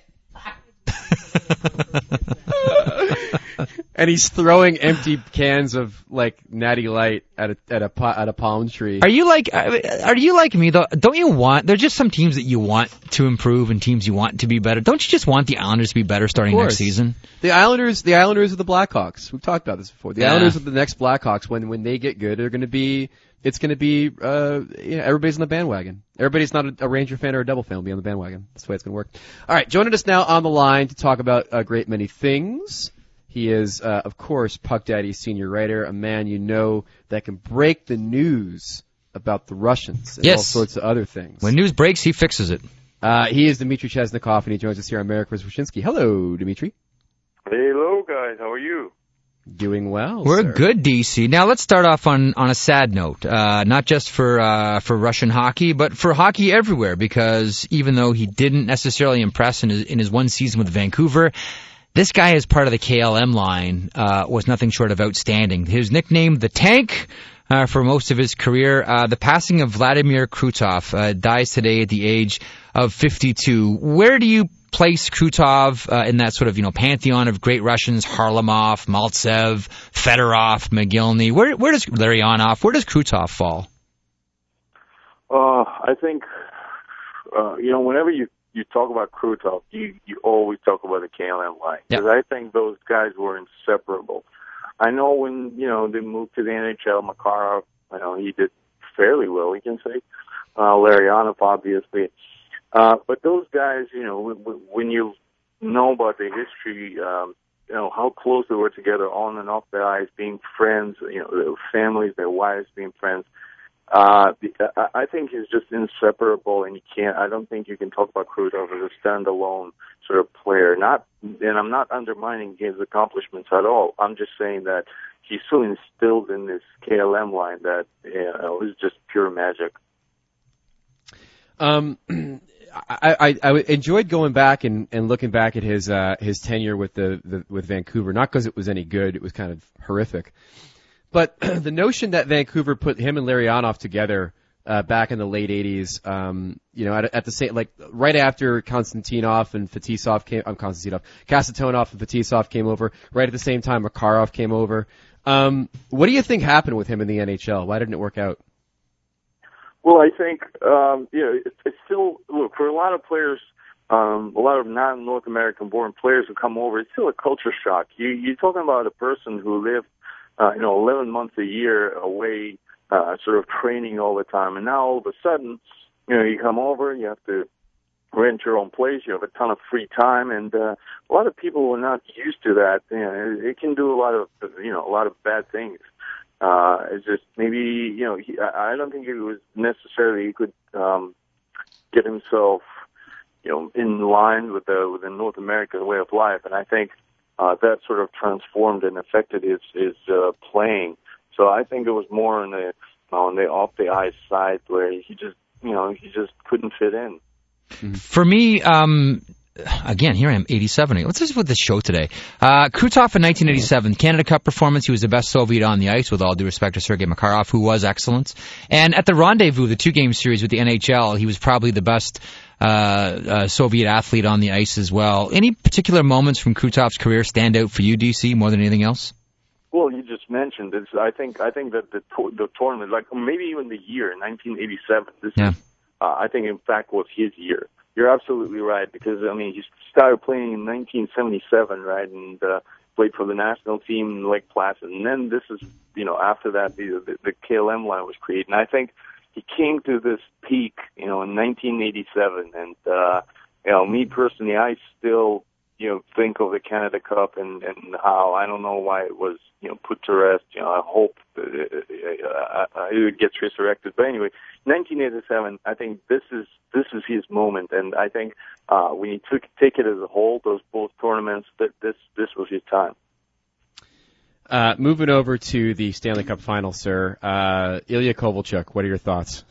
And he's throwing empty cans of like Natty Light at a at a pa- at a palm tree. Are you like are you like me though? Don't you want? There's just some teams that you want to improve and teams you want to be better. Don't you just want the Islanders to be better starting next season? The Islanders, the Islanders are the Blackhawks. We've talked about this before. The Yeah. Islanders are the next Blackhawks. When when they get good, they're going to be. It's going to be. Uh, you know, everybody's on the bandwagon. Everybody's not a, a Ranger fan or a Devil fan will be on the bandwagon. That's the way it's going to work. All right, joining us now on the line to talk about a great many things. He is, uh, of course, Puck Daddy senior writer, a man you know that can break the news about the Russians and Yes. all sorts of other things. When news breaks, he fixes it. Uh, he is Dmitry Chesnikov, and he joins us here on Merrick Wyshynski. Hello, Dmitry. Hello, guys. How are you? Doing well, We're sir. good, D C. Now let's start off on, on a sad note. Uh, not just for uh, for Russian hockey, but for hockey everywhere. Because even though he didn't necessarily impress in his in his one season with Vancouver, this guy as part of the K L M line uh, was nothing short of outstanding. He was nicknamed the Tank uh, for most of his career. Uh, the passing of Vladimir Krutov uh, dies today at the age of fifty-two. Where do you place Krutov uh, in that sort of, you know, pantheon of great Russians? Harlamov, Maltsev, Fedorov, McGillney. Where where does Larionov? Where does Krutov fall? Uh, I think, uh, you know, whenever you, you talk about Krutov, you, you always talk about the K L M line. Because Yep. I think those guys were inseparable. I know when, you know, they moved to the N H L, Makarov, you know, he did fairly well, we can say. Uh, Larionov, obviously. Uh, but those guys, you know, w- w- when you know about their history, um, you know, how close they were together on and off the ice, being friends, you know, their families, their wives being friends, uh, the, I I think is just inseparable, and you can't, I don't think you can talk about Krutov as a standalone sort of player. Not, and I'm not undermining his accomplishments at all. I'm just saying that he's so instilled in this K L M line that, you know, it's just pure magic. Um, I, I, I enjoyed going back and, and looking back at his uh, his tenure with the, the with Vancouver. Not because it was any good; it was kind of horrific. But the notion that Vancouver put him and Larionov together uh, back in the late eighties, um, you know, at, at the same, like right after Konstantinov and Fetisov came, I'm um, Konstantinov, Kasatonov and Fetisov came over, right at the same time Makarov came over. Um, what do you think happened with him in the N H L? Why didn't it work out? Well, I think, um, you know, it, it's still, look, for a lot of players, um, a lot of non-North American-born players who come over, it's still a culture shock. You, you're talking about a person who lived, uh, you know, eleven months a year away, uh, sort of training all the time. And now all of a sudden, you know, you come over, you have to rent your own place, you have a ton of free time, and uh, a lot of people are not used to that. You know, it, it can do a lot of, you know, a lot of bad things. Uh, it's just maybe, you know, he, I, I don't think it was necessarily he could, um, get himself, you know, in line with the, with the North American way of life. And I think, uh, that sort of transformed and affected his, his, uh, playing. So I think it was more on the, on the off the ice side where he just, you know, he just couldn't fit in. For me, um, again, here I am, eighty-seven. What's this with this show today? Uh, Krutov in nineteen eighty-seven, Canada Cup performance. He was the best Soviet on the ice, with all due respect to Sergei Makarov, who was excellent. And at the Rendezvous, the two-game series with the N H L, he was probably the best uh, uh, Soviet athlete on the ice as well. Any particular moments from Krutov's career stand out for you, D C, more than anything else? Well, you just mentioned this. I think I think that the to- the tournament, like maybe even the year nineteen eighty-seven. This Yeah. is, uh, I think, in fact, was his year. You're absolutely right, because, I mean, he started playing in nineteen seventy-seven, right, and uh, played for the national team in Lake Placid. And then this is, you know, after that, the, the, the K L M line was created. And I think he came to this peak, you know, in nineteen eighty-seven, and uh, you know, me personally, I still, you know, think of the Canada Cup and, and how I don't know why it was, you know, put to rest. You know, I hope it, uh, it gets resurrected. But anyway, nineteen eighty-seven, I think this is this is his moment, and I think uh, when you took take it as a whole, those both tournaments, that this this was his time. Uh, moving over to the Stanley Cup Final, sir. Uh, Ilya Kovalchuk, what are your thoughts?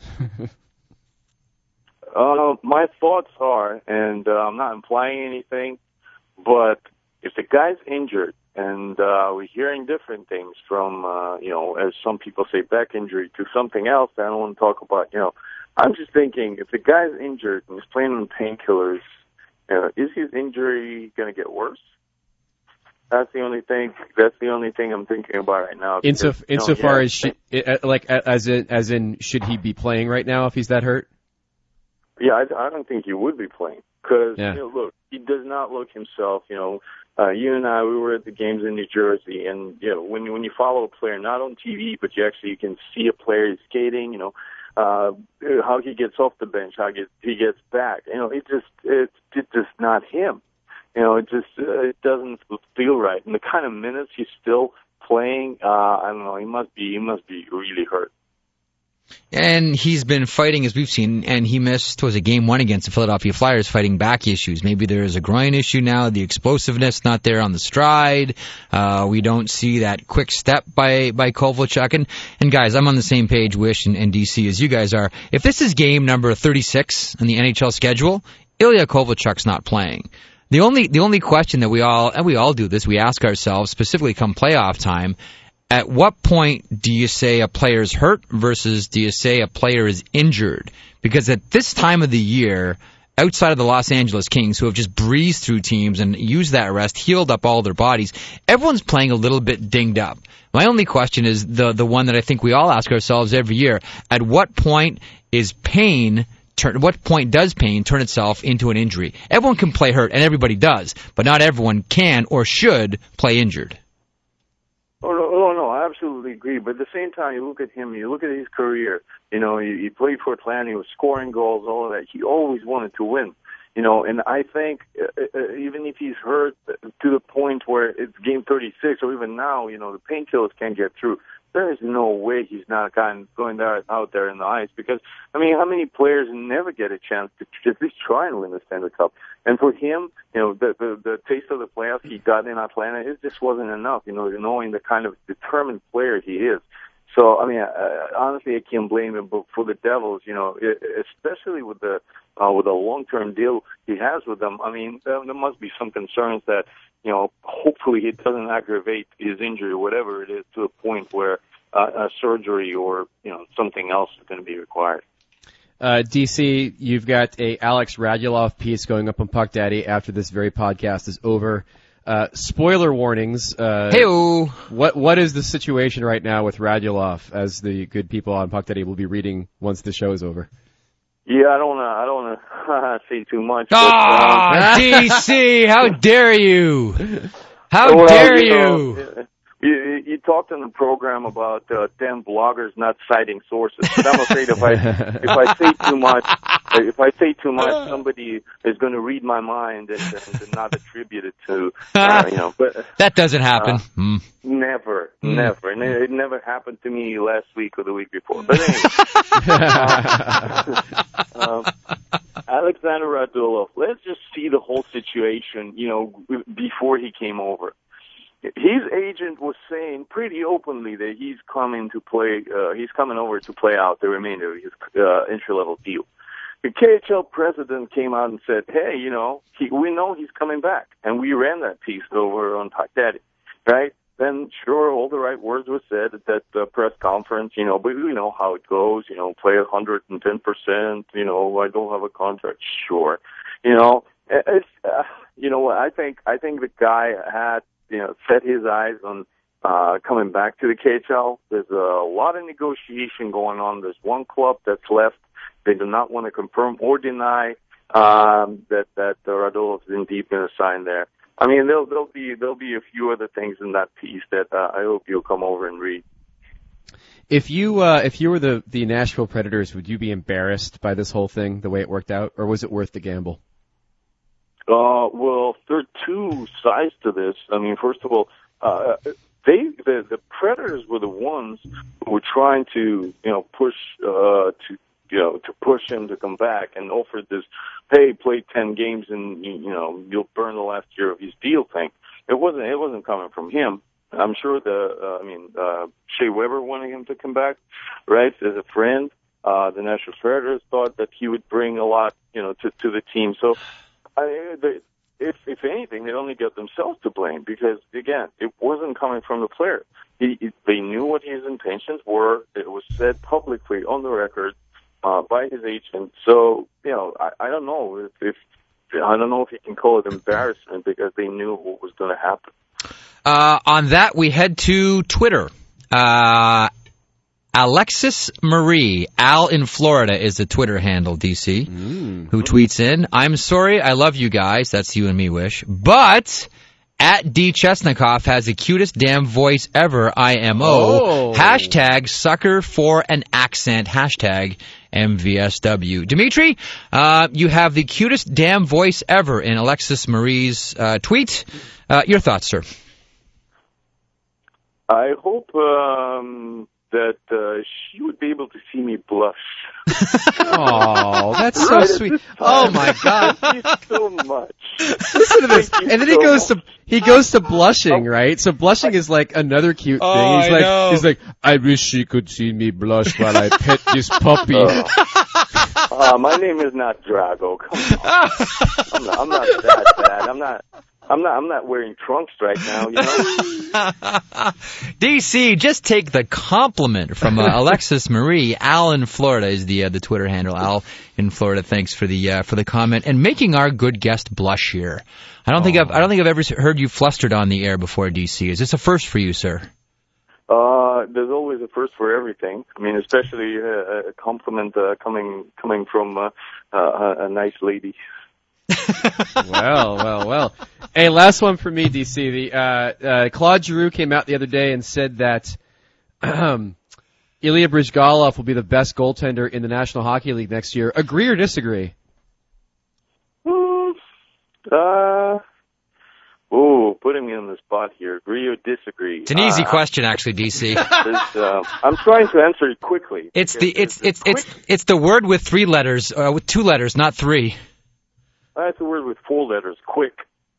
uh, my thoughts are, and uh, I'm not implying anything, but if the guy's injured, and uh, we're hearing different things from, uh, you know, as some people say, back injury to something else that I don't want to talk about, you know, I'm just thinking, if the guy's injured and he's playing on painkillers, uh, is his injury going to get worse? That's the only thing. That's the only thing I'm thinking about right now. Because, Insof- you know, insofar yeah, as should, like as in as in should he be playing right now if he's that hurt? Yeah, I, I don't think he would be playing because yeah. you know, look, he does not look himself. You know, uh, you and I, we were at the games in New Jersey, and you know, when when you follow a player, not on T V, but you actually you can see a player skating. You know, uh, how he gets off the bench, how he gets, he gets back. You know, it just it's it's just not him. You know, it just uh, it doesn't feel right. And the kind of minutes he's still playing, uh, I don't know. He must be he must be really hurt. And he's been fighting, as we've seen, and he missed, was a game one against the Philadelphia Flyers, fighting back issues. Maybe there is a groin issue now, the explosiveness not there on the stride. Uh, we don't see that quick step by, by Kovalchuk. And, and guys, I'm on the same page, Wish and, and D C, as you guys are. If this is game number thirty-six on the N H L schedule, Ilya Kovalchuk's not playing. The only, the only question that we all, and we all do this, we ask ourselves, specifically come playoff time, at what point do you say a player's hurt versus do you say a player is injured? Because at this time of the year, outside of the Los Angeles Kings, who have just breezed through teams and used that rest, healed up all their bodies, everyone's playing a little bit dinged up. My only question is the the one that I think we all ask ourselves every year. At what point is pain, turn, what point does pain turn itself into an injury? Everyone can play hurt, and everybody does, but not everyone can or should play injured. Oh, no, oh, no, I absolutely agree. But at the same time, you look at him, you look at his career, you know, he, he played for Atlanta, he was scoring goals, all of that. He always wanted to win, you know, and I think uh, uh, even if he's hurt to the point where it's game thirty-six or even now, you know, the painkillers can't get through, there is no way he's not going, going there, out there in the ice because, I mean, how many players never get a chance to at least try and win the Stanley Cup? And for him, you know, the, the, the taste of the playoffs he got in Atlanta, it just wasn't enough, you know, knowing the kind of determined player he is. So, I mean, uh, honestly, I can't blame him, but for the Devils, you know, it, especially with the uh, with the long-term deal he has with them, I mean, there, there must be some concerns that, you know, hopefully it doesn't aggravate his injury, whatever it is, to a point where uh, a surgery or, you know, something else is going to be required. Uh, D C, you've got a Alex Radulov piece going up on Puck Daddy after this very podcast is over. Uh, spoiler warnings. Uh, Hey-o. What what is the situation right now with Radulov, as the good people on Puck Daddy will be reading once the show is over? Yeah, I don't want to. I don't want to say too much. Ah, but, um, D C, how dare you? How well, dare you? you? Know, You, you talked on the program about uh, ten bloggers not citing sources, but I'm afraid if I if I say too much, if I say too much, somebody is going to read my mind and, and, and not attribute it to, uh, you know. But that doesn't happen. Uh, mm. Never, mm. never, and it, it never happened to me last week or the week before. But anyway, um, Alexander Radulov. Let's just see the whole situation, you know, before he came over. His agent was saying pretty openly that he's coming to play, uh, he's coming over to play out the remainder of his uh, entry-level deal. The K H L president came out and said, hey, you know, he, we know he's coming back. And we ran that piece over on Puck Daddy, right? Then, sure, all the right words were said at that uh, press conference, you know, but we know how it goes, you know, play one hundred ten percent, you know, I don't have a contract, sure. You know, it's, uh, you know what, I think, I think the guy had, you know, set his eyes on uh, coming back to the K H L. There's a lot of negotiation going on. There's one club that's left. They do not want to confirm or deny um, that that uh, Radulov is indeed going to sign there. I mean, there'll, there'll be there'll be a few other things in that piece that uh, I hope you'll come over and read. If you uh, if you were the, the Nashville Predators, would you be embarrassed by this whole thing, the way it worked out, or was it worth the gamble? Uh, well, there are two sides to this. I mean, first of all, uh, they the, the Predators were the ones who were trying to you know push uh, to you know to push him to come back and offered this, hey, play ten games and you know you'll burn the last year of his deal thing. It wasn't it wasn't coming from him. I'm sure the, uh, I mean, uh, Shea Weber wanted him to come back, right, as a friend. Uh, the Nashville Predators thought that he would bring a lot, you know, to, to the team. So, I, they, if, if anything, they only got themselves to blame because, again, it wasn't coming from the player. He, he, they knew what his intentions were. It was said publicly on the record, uh, by his agent. So, you know, I, I don't know if, if, I don't know if you can call it embarrassment because they knew what was going to happen. Uh, on that, we head to Twitter. Uh, Alexis Marie, Al in Florida is the Twitter handle, D C, mm. who tweets in, I'm sorry, I love you guys. That's you and me, Wish. But at D Chesnikoff has the cutest damn voice ever, I M O. Oh. Hashtag sucker for an accent. Hashtag M V S W. Dimitri, uh, you have the cutest damn voice ever in Alexis Marie's uh, tweet. Uh, your thoughts, sir? I hope um, that uh, she would be able to see me blush. Oh, that's so right sweet. Oh my God, thank you so much. Listen to this, and then he so goes much. to he goes to blushing, right? So blushing is like another cute oh, thing. He's I like, know. he's like, I wish she could see me blush while I pet this puppy. Uh, uh, my name is not Drago. Come on, I'm not, I'm not that bad. I'm not. I'm not. I'm not wearing trunks right now. You know. D C, just take the compliment from uh, Alexis Marie. Al in Florida is the uh, the Twitter handle. Al in Florida. Thanks for the uh, for the comment and making our good guest blush here. I don't oh. think I've I don't think I've ever heard you flustered on the air before, D C. Is this a first for you, sir? Uh, there's always a first for everything. I mean, especially uh, a compliment uh, coming coming from uh, uh, a nice lady. well, well, well. Hey, last one for me, D C. The uh, uh, Claude Giroux came out the other day and said that um, Ilya Bryzgalov will be the best goaltender in the National Hockey League next year. Agree or disagree? Mm, uh, ooh, putting me on the spot here. Agree or disagree? It's an easy uh, question, actually, D C. uh, I'm trying to answer it quickly. It's the it's it's it's it's, it's the word with three letters, uh, with two letters, not three. That's a word with four letters. Quick.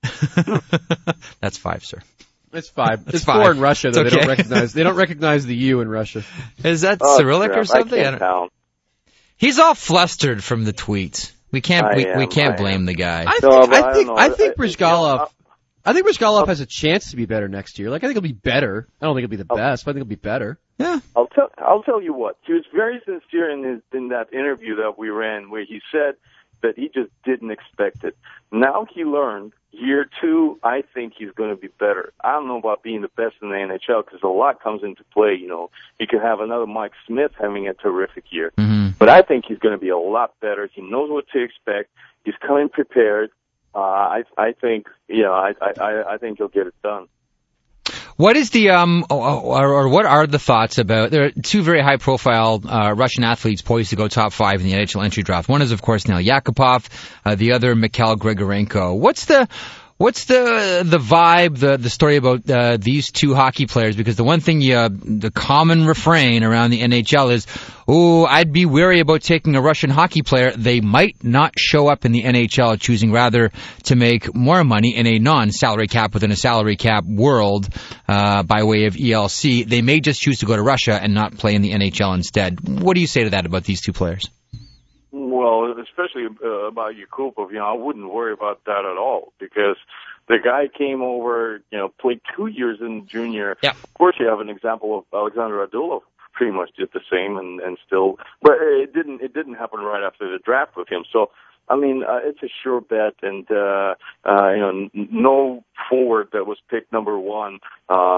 That's five, sir. It's five. It's it's five. four in Russia, though. Okay. They don't recognize. They don't recognize the U in Russia. Is that oh, Cyrillic crap. or something? I can't count. He's all flustered from the tweet. We can't. I We, am, we can't I blame am. the guy. I think. No, but I I think. don't know. I think I- Bryzgalov. you know, I think Bryzgalov has a chance to be better next year. Like I think he'll be better. I don't think he'll be the Oh. best, but I think he'll be better. Yeah. I'll tell. I'll tell you what. He was very sincere in his in that interview that we ran, where he said that he just didn't expect it. Now he learned. Year two, I think he's going to be better. I don't know about being the best in the N H L because a lot comes into play. You know, he could have another Mike Smith having a terrific year, Mm-hmm. but I think he's going to be a lot better. He knows what to expect. He's coming prepared. Uh, I I think you know I I I think he'll get it done. What is the um or, or what are the thoughts about? There are two very high profile uh, Russian athletes poised to go top five in the N H L entry draft. One is of course Nail Yakupov, uh, the other Mikhail Grigorenko. What's the What's the the vibe, the the story about uh, these two hockey players? Because the one thing, you, uh, the common refrain around the N H L is, "Oh, I'd be wary about taking a Russian hockey player. They might not show up in the N H L, choosing rather to make more money in a non-salary cap within a salary cap world uh, by way of E L C. They may just choose to go to Russia and not play in the N H L instead." What do you say to that about these two players? Well, especially uh, about Yakupov, you know, I wouldn't worry about that at all because the guy came over, you know, played two years in junior. Yeah. Of course, you have an example of Alexander Radulov, pretty much did the same, and and still, but it didn't it didn't happen right after the draft with him. So, I mean, uh, it's a sure bet, and uh, uh, you know, n- no forward that was picked number one. Um,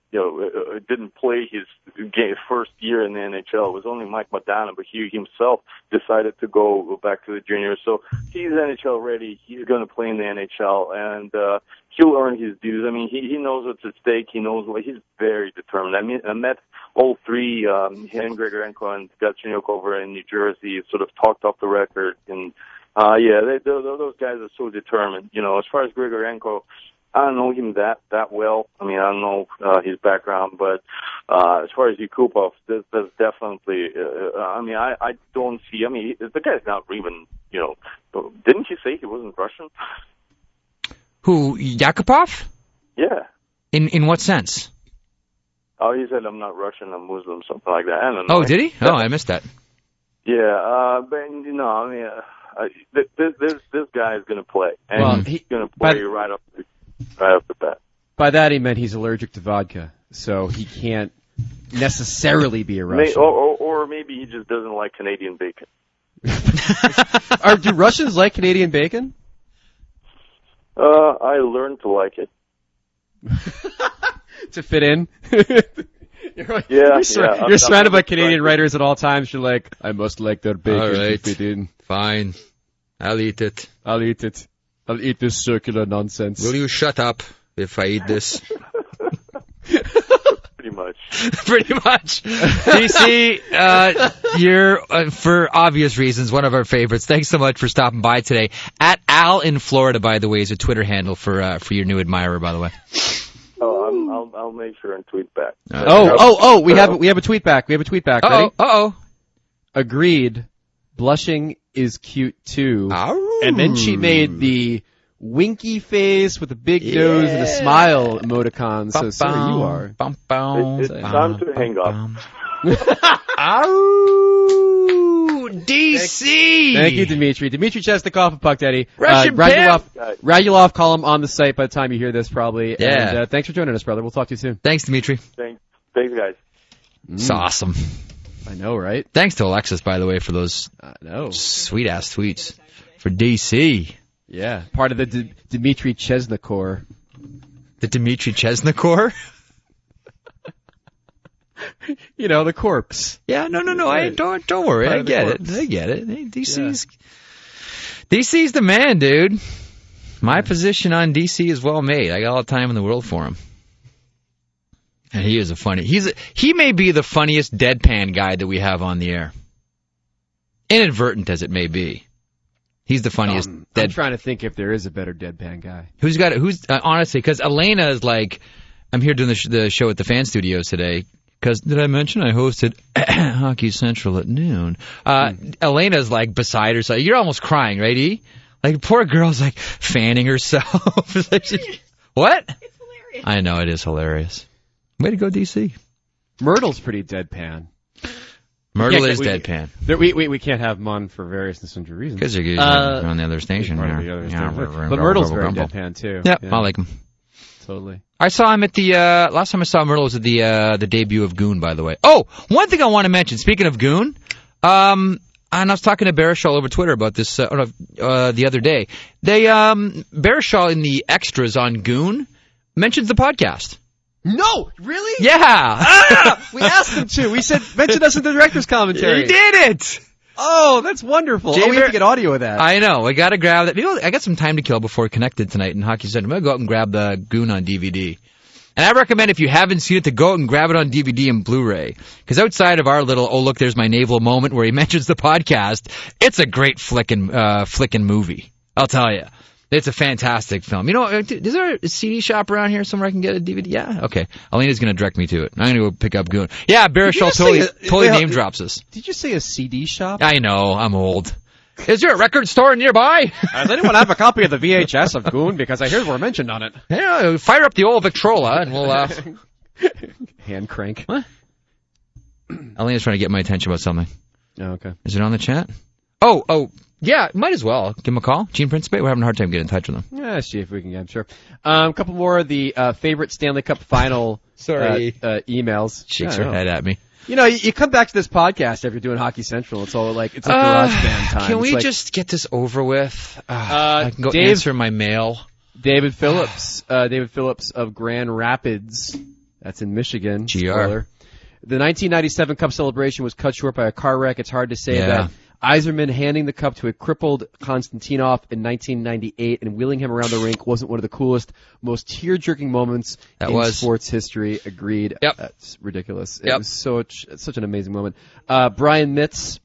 you know, uh, didn't play his game, first year in the N H L. It was only Mike Modano, but he himself decided to go, go back to the juniors. So he's N H L ready. He's going to play in the N H L, and uh, he'll earn his dues. I mean, he, he knows what's at stake. He knows what. He's very determined. I mean, I met all three, um, him, Grigorenko, and Galchenyuk over in New Jersey, sort of talked off the record. And, uh, yeah, they, they, those guys are so determined. You know, as far as Grigorenko, I don't know him that, that well. I mean, I don't know, uh, his background, but, uh, as far as Yakupov, there's, there's definitely, uh, I mean, I, I don't see, I mean, the guy's not even, you know, didn't you say he wasn't Russian? Who, Yakupov? Yeah. In, in what sense? Oh, he said, I'm not Russian, I'm Muslim, something like that. I don't know. Oh, did he? Oh, I missed that. Yeah, uh, but, you know, I mean, uh, this, this, this guy is going to play. And Well, he's he- going to play but- right up, right off the bat. By that he meant he's allergic to vodka, so he can't necessarily be a May, Russian. or, or, or maybe he just doesn't like Canadian bacon. Are, do Russians like Canadian bacon? Uh, I learned to like it. To fit in? You're, like, Yeah, you're, sur- yeah, I'm- you're surrounded I'm by trying Canadian to- writers at all times. You're like, I must like their bacon All right. to fit in. Fine. I'll eat it. I'll eat it. I'll eat this circular nonsense. Will you shut up if I eat this? Pretty much. Pretty much. D C, uh, you're, uh, for obvious reasons, one of our favorites. Thanks so much for stopping by today. At Al in Florida, by the way, is a Twitter handle for uh, for your new admirer, by the way. Oh, I'm, I'll, I'll make sure and tweet back. Uh, Oh, oh, oh, we have, we have a tweet back. We have a tweet back. Uh-oh, Ready? uh-oh. Agreed. Blushing is cute too. Ow. And then she made the winky face with a big nose and a smile emoticon. So, sir, you are. Bum, bum, It- it's time to hang up. Ow! D C! Thank you, Dimitri. Dimitri Chesnikov of Puck Daddy. Russian uh, Radulov, pimp! Radulov column on the site by the time you hear this, probably. Yeah. And uh, thanks for joining us, brother. We'll talk to you soon. Thanks, Dimitri. Thanks, thanks, guys. It's awesome. I know, right? Thanks to Alexis, by the way, for those I know. sweet-ass tweets. For D C. Yeah. Part of the D- Dimitri Chesnikor. The Dmitry Chesnikor? You know, the corpse. Yeah, no, no, no. I don't don't worry. Part I of the get it. corpse. I get it. Hey, D C's D C's the man, dude. My position on D C is well made. I got all the time in the world for him. And he is a funny. He's a, he may be the funniest deadpan guy that we have on the air. Inadvertent as it may be. He's the funniest Um, I'm dead. trying to think if there is a better deadpan guy. Who's got it? Who's uh, honestly? Because Elena is like, I'm here doing the, sh- the show at the fan studios today. Because did I mention I hosted Hockey Central at noon? Uh, Hmm. Elena's like beside herself. You're almost crying, right, E? Like poor girl's like fanning herself. Like she- what? It's hilarious. I know it is hilarious. Way to go, D C. Myrtle's pretty deadpan. Myrtle Yeah, is we- deadpan. There, we, we we can't have him on for various and sundry reasons. Because you're Uh, on the other station. Part Yeah. of the other Yeah, stuff. we're- But we're- Myrtle's we're- very we're- deadpan too. Yep, Yeah, I like him. totally. I saw him at the uh last time I saw Myrtle was at the uh the debut of Goon, by the way. Oh, one thing I want to mention. Speaking of Goon, um, and I was talking to Barishaw over Twitter about this uh, uh the other day. They um Barishaw in the extras on Goon mentions the podcast. No, really? Yeah, Ah, we asked him to. We said mention us in the director's commentary. he did it. Oh, that's wonderful. Jay oh, we have Bar- to get audio of that. I know. I got to grab that. You know, I got some time to kill before Connected tonight in Hockey Center. I'm going to go out and grab the Goon on D V D. And I recommend if you haven't seen it to go out and grab it on D V D and Blu-ray. Because outside of our little, oh, look, there's my navel moment where he mentions the podcast, it's a great flickin', uh, flickin' movie. I'll tell you. It's a fantastic film. You know, is there a C D shop around here somewhere I can get a D V D? Yeah? Okay. Elena's going to direct me to it. I'm going to go pick up Goon. Yeah, Barishaw just totally, say a- totally wait, name drops us. Did you say a C D shop? I know. I'm old. Is there a record store nearby? Does anyone have a copy of the V H S of Goon? Because I hear we're mentioned on it. Yeah, fire up the old Victrola and we'll, uh... Hand crank. What? Elena's trying to get my attention about something. Oh, okay. Is it on the chat? Oh, oh, yeah, might as well. Give him a call. Gene Principe, we're having a hard time getting in touch with him. Yeah, see if we can get. I'm sure. Um, a couple more of the uh, favorite Stanley Cup final Sorry. Uh, uh, emails. Shakes Yeah, I her know. head at me. You know, you, you come back to this podcast after doing Hockey Central. It's all like it's like Uh, garage band time. Can It's we like just get this over with? Uh, Uh, I can go Dave- answer my mail. David Phillips, uh, David Phillips of Grand Rapids, That's in Michigan. G R. Spoiler. The nineteen ninety-seven Cup celebration was cut short by a car wreck. It's hard to say Yeah. that Yzerman handing the cup to a crippled Konstantinov in nineteen ninety-eight and wheeling him around the rink wasn't one of the coolest, most tear-jerking moments That in was. sports history. Agreed. Yep. That's ridiculous. It Yep. was such, such an amazing moment. Uh, Brian Mitz.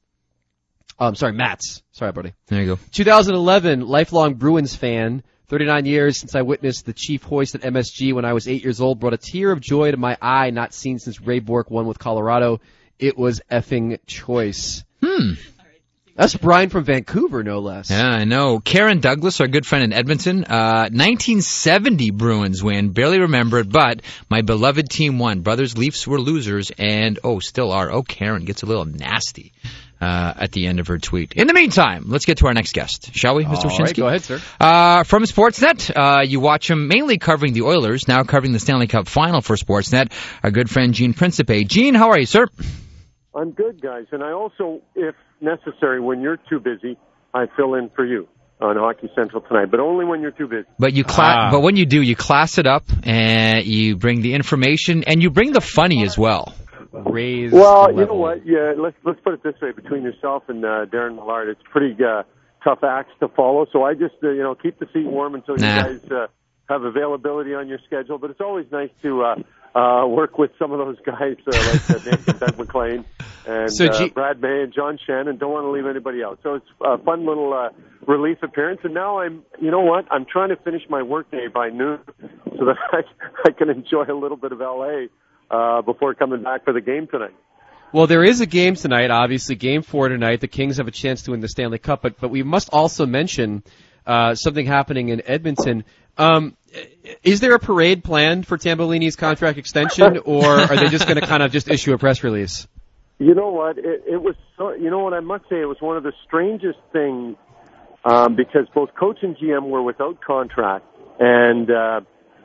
Oh, I'm sorry, Matz. Sorry, buddy. There you go. twenty eleven, lifelong Bruins fan. thirty-nine years since I witnessed the Chief hoist at M S G when I was eight years old. Brought a tear of joy to my eye, not seen since Ray Bourque won with Colorado. It was effing choice. Hmm. That's Brian from Vancouver, no less. Yeah, I know. Karen Douglas, our good friend in Edmonton, uh, nineteen seventy Bruins win. Barely remember it, but my beloved team won. Brothers Leafs were losers, and, oh, still are. Oh, Karen gets a little nasty uh, at the end of her tweet. In the meantime, let's get to our next guest, shall we, Mister All Wyshynski? right, go ahead, sir. Uh, from Sportsnet, uh, you watch him mainly covering the Oilers, now covering the Stanley Cup Final for Sportsnet. Our good friend Gene Principe. Gene, how are you, sir? I'm good, guys. And I also, if necessary, when you're too busy, I fill in for you on Hockey Central tonight, but only when you're too busy. But you cla- Ah. but when you do, you class it up and you bring the information and you bring the funny as well. Raise Well, the you know level. what? Yeah, let's let's put it this way: between yourself and uh, Darren Millard, it's pretty uh, tough acts to follow. So I just, uh, you know, keep the seat warm until Nah. you guys uh, have availability on your schedule. But it's always nice to uh, uh, work with some of those guys uh, like uh, Nathan Doug McLean and So, uh, G- Brad May and John Shannon. Don't want to leave anybody out. So it's a fun little uh, relief appearance. And now I'm, you know what? I'm trying to finish my workday by noon so that I, I can enjoy a little bit of L A uh, before coming back for the game tonight. Well, there is a game tonight, obviously, game four tonight. The Kings have a chance to win the Stanley Cup, but, but we must also mention uh, something happening in Edmonton. Um, is there a parade planned for Tambellini's contract extension, or are they just going to kind of just issue a press release? You know what? It, it was, so, you know what I must say, it was one of the strangest things um, because both coach and G M were without contract, and uh,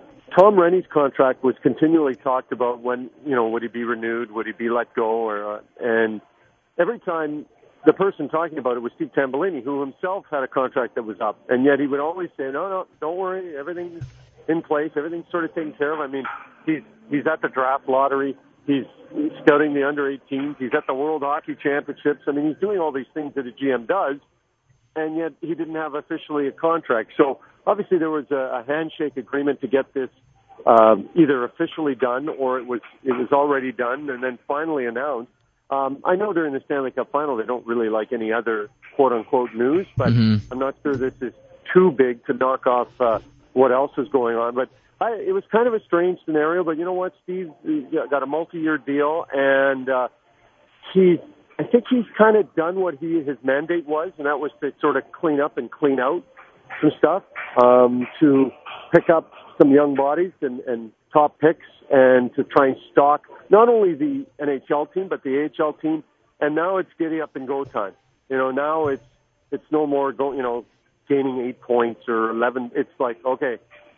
Tom Rennie's contract was continually talked about when, you know, would he be renewed, would he be let go, or uh, and every time the person talking about it was Steve Tambellini, who himself had a contract that was up, and yet he would always say, no, no, don't worry, everything's in place, everything's sort of taken care of. I mean, he's he's at the draft lottery, he's scouting the under eighteens, he's at the World Hockey Championships. I mean, he's doing all these things that a G M does, and yet he didn't have officially a contract. So obviously there was a, a handshake agreement to get this um, either officially done or it was it was already done and then finally announced. Um, I know during the Stanley Cup Final they don't really like any other quote-unquote news, but Mm-hmm. I'm not sure this is too big to knock off uh, what else is going on. But I, it was kind of a strange scenario, but you know what, Steve he got a multi-year deal, and uh, he's, I think he's kind of done what he his mandate was, and that was to sort of clean up and clean out some stuff, um, to pick up some young bodies and, and top picks, and to try and stock not only the N H L team but the A H L team. And now it's giddy up and go time. You know, now it's it's no more go, you know, gaining eight points or eleven. It's like, okay,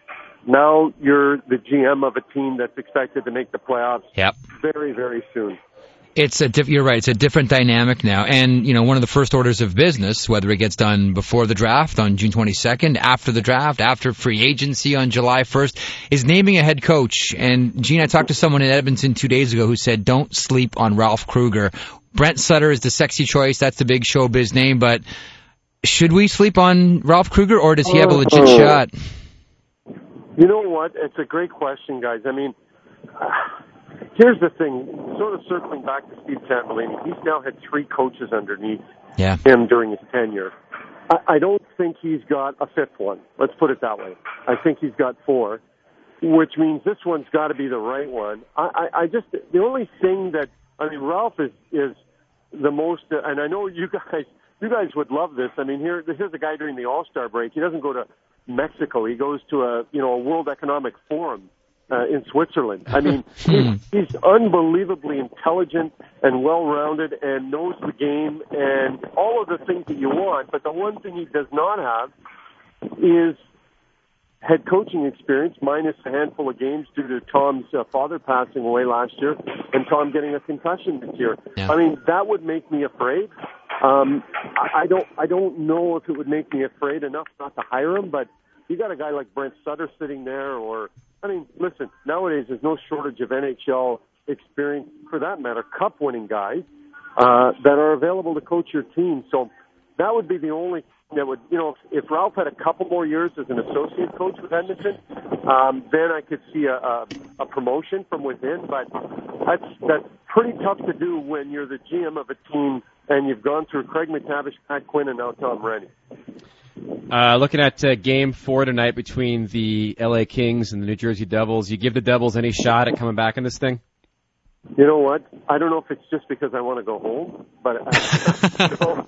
now you're the G M of a team that's expected to make the playoffs Yep. very, very soon. It's a diff- you're right. It's a different dynamic now. And, you know, one of the first orders of business, whether it gets done before the draft on June twenty-second, after the draft, after free agency on July first, is naming a head coach. And, Gene, I talked to someone in Edmonton two days ago who said, don't sleep on Ralph Kruger. Brent Sutter is the sexy choice. That's the big showbiz name. But should we sleep on Ralph Kruger, or does he have a legit Oh. shot? You know what? It's a great question, guys. I mean, uh, here's the thing. Sort of circling back to Steve Tambellini, he's now had three coaches underneath Yeah. him during his tenure. I, I don't think he's got a fifth one. Let's put it that way. I think he's got four, which means this one's got to be the right one. I, I, I just, the only thing that, I mean, Ralph is, is the most, uh, and I know you guys, you guys would love this. I mean, here, here's a guy during the All-Star break. He doesn't go to Mexico. He goes to a, you know, a World Economic Forum uh, in Switzerland. I mean, he's, he's unbelievably intelligent and well-rounded and knows the game and all of the things that you want. But the one thing he does not have is head coaching experience, minus a handful of games due to Tom's uh, father passing away last year and Tom getting a concussion this year. Yeah. I mean, that would make me afraid. Um, I I don't, I don't know if it would make me afraid enough not to hire him, but you got a guy like Brent Sutter sitting there, or I mean, listen, nowadays there's no shortage of N H L experience, for that matter, cup-winning guys uh, that are available to coach your team. So that would be the only thing that would, you know, if, if Ralph had a couple more years as an associate coach with Edmonton, um, then I could see a, a, a promotion from within. But that's that's pretty tough to do when you're the G M of a team and you've gone through Craig McTavish, Pat Quinn, and now Tom Rennie. Uh, looking at uh, game four tonight between the L A Kings and the New Jersey Devils, you give the Devils any shot at coming back in this thing? You know what? I don't know if it's just because I want to go home, but I, you know,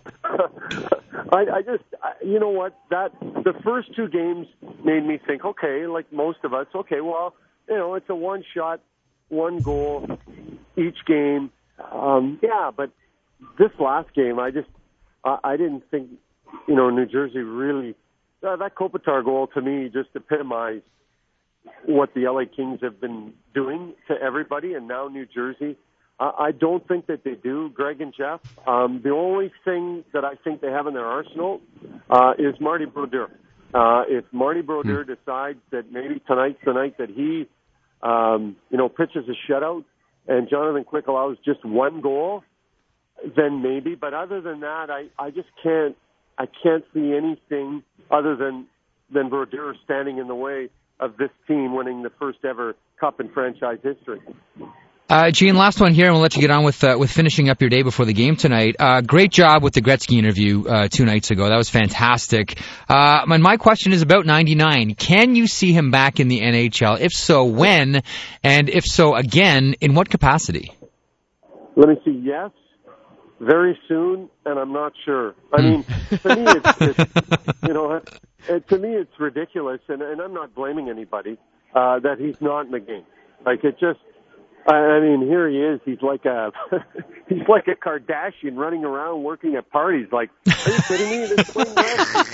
I, I just, I, you know what? That the first two games made me think, okay, like most of us, okay, well, you know, it's a one shot, one goal each game. Um, yeah, but this last game, I just, I, I didn't think, you know, New Jersey really, uh, that Kopitar goal to me just epitomized what the L A Kings have been doing to everybody, and now New Jersey. Uh, I don't think that they do, Greg and Jeff. Um, the only thing that I think they have in their arsenal uh, is Marty Brodeur. Uh, if Marty Brodeur hmm. decides that maybe tonight's the night that he, um, you know, pitches a shutout and Jonathan Quick allows just one goal, then maybe. But other than that, I, I just can't, I can't see anything other than, than Brodeur standing in the way of this team winning the first ever cup in franchise history. Uh, Gene, last one here, and we'll let you get on with uh, with finishing up your day before the game tonight. Uh, great job with the Gretzky interview uh, two nights ago. That was fantastic. Uh, and my question is about ninety-nine. Can you see him back in the N H L? If so, when? And if so, again, in what capacity? Let me see. Yes, very soon, and I'm not sure. I mean, to me, it's, it's you know, it, to me, it's ridiculous, and, and I'm not blaming anybody uh, that he's not in the game. Like, it just, I mean, here he is. He's like a, he's like a Kardashian running around working at parties. Like, are you kidding me? This is like,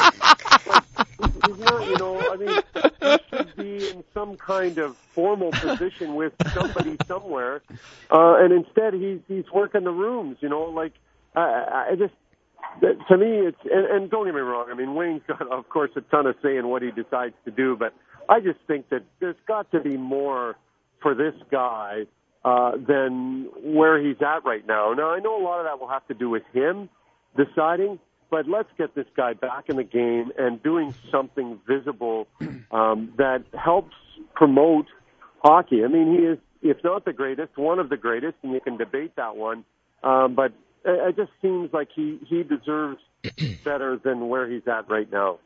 he's not, you know, I mean, he should be in some kind of formal position with somebody somewhere, uh, and instead he's he's working the rooms. You know, like, I, I just, to me, it's, and, and don't get me wrong. I mean, Wayne's got, of course, a ton of say in what he decides to do, but I just think that there's got to be more for this guy uh, than where he's at right now. Now, I know a lot of that will have to do with him deciding, but let's get this guy back in the game and doing something visible um, that helps promote hockey. I mean, he is, if not the greatest, one of the greatest, and you can debate that one, um, but it just seems like he, he deserves better than where he's at right now.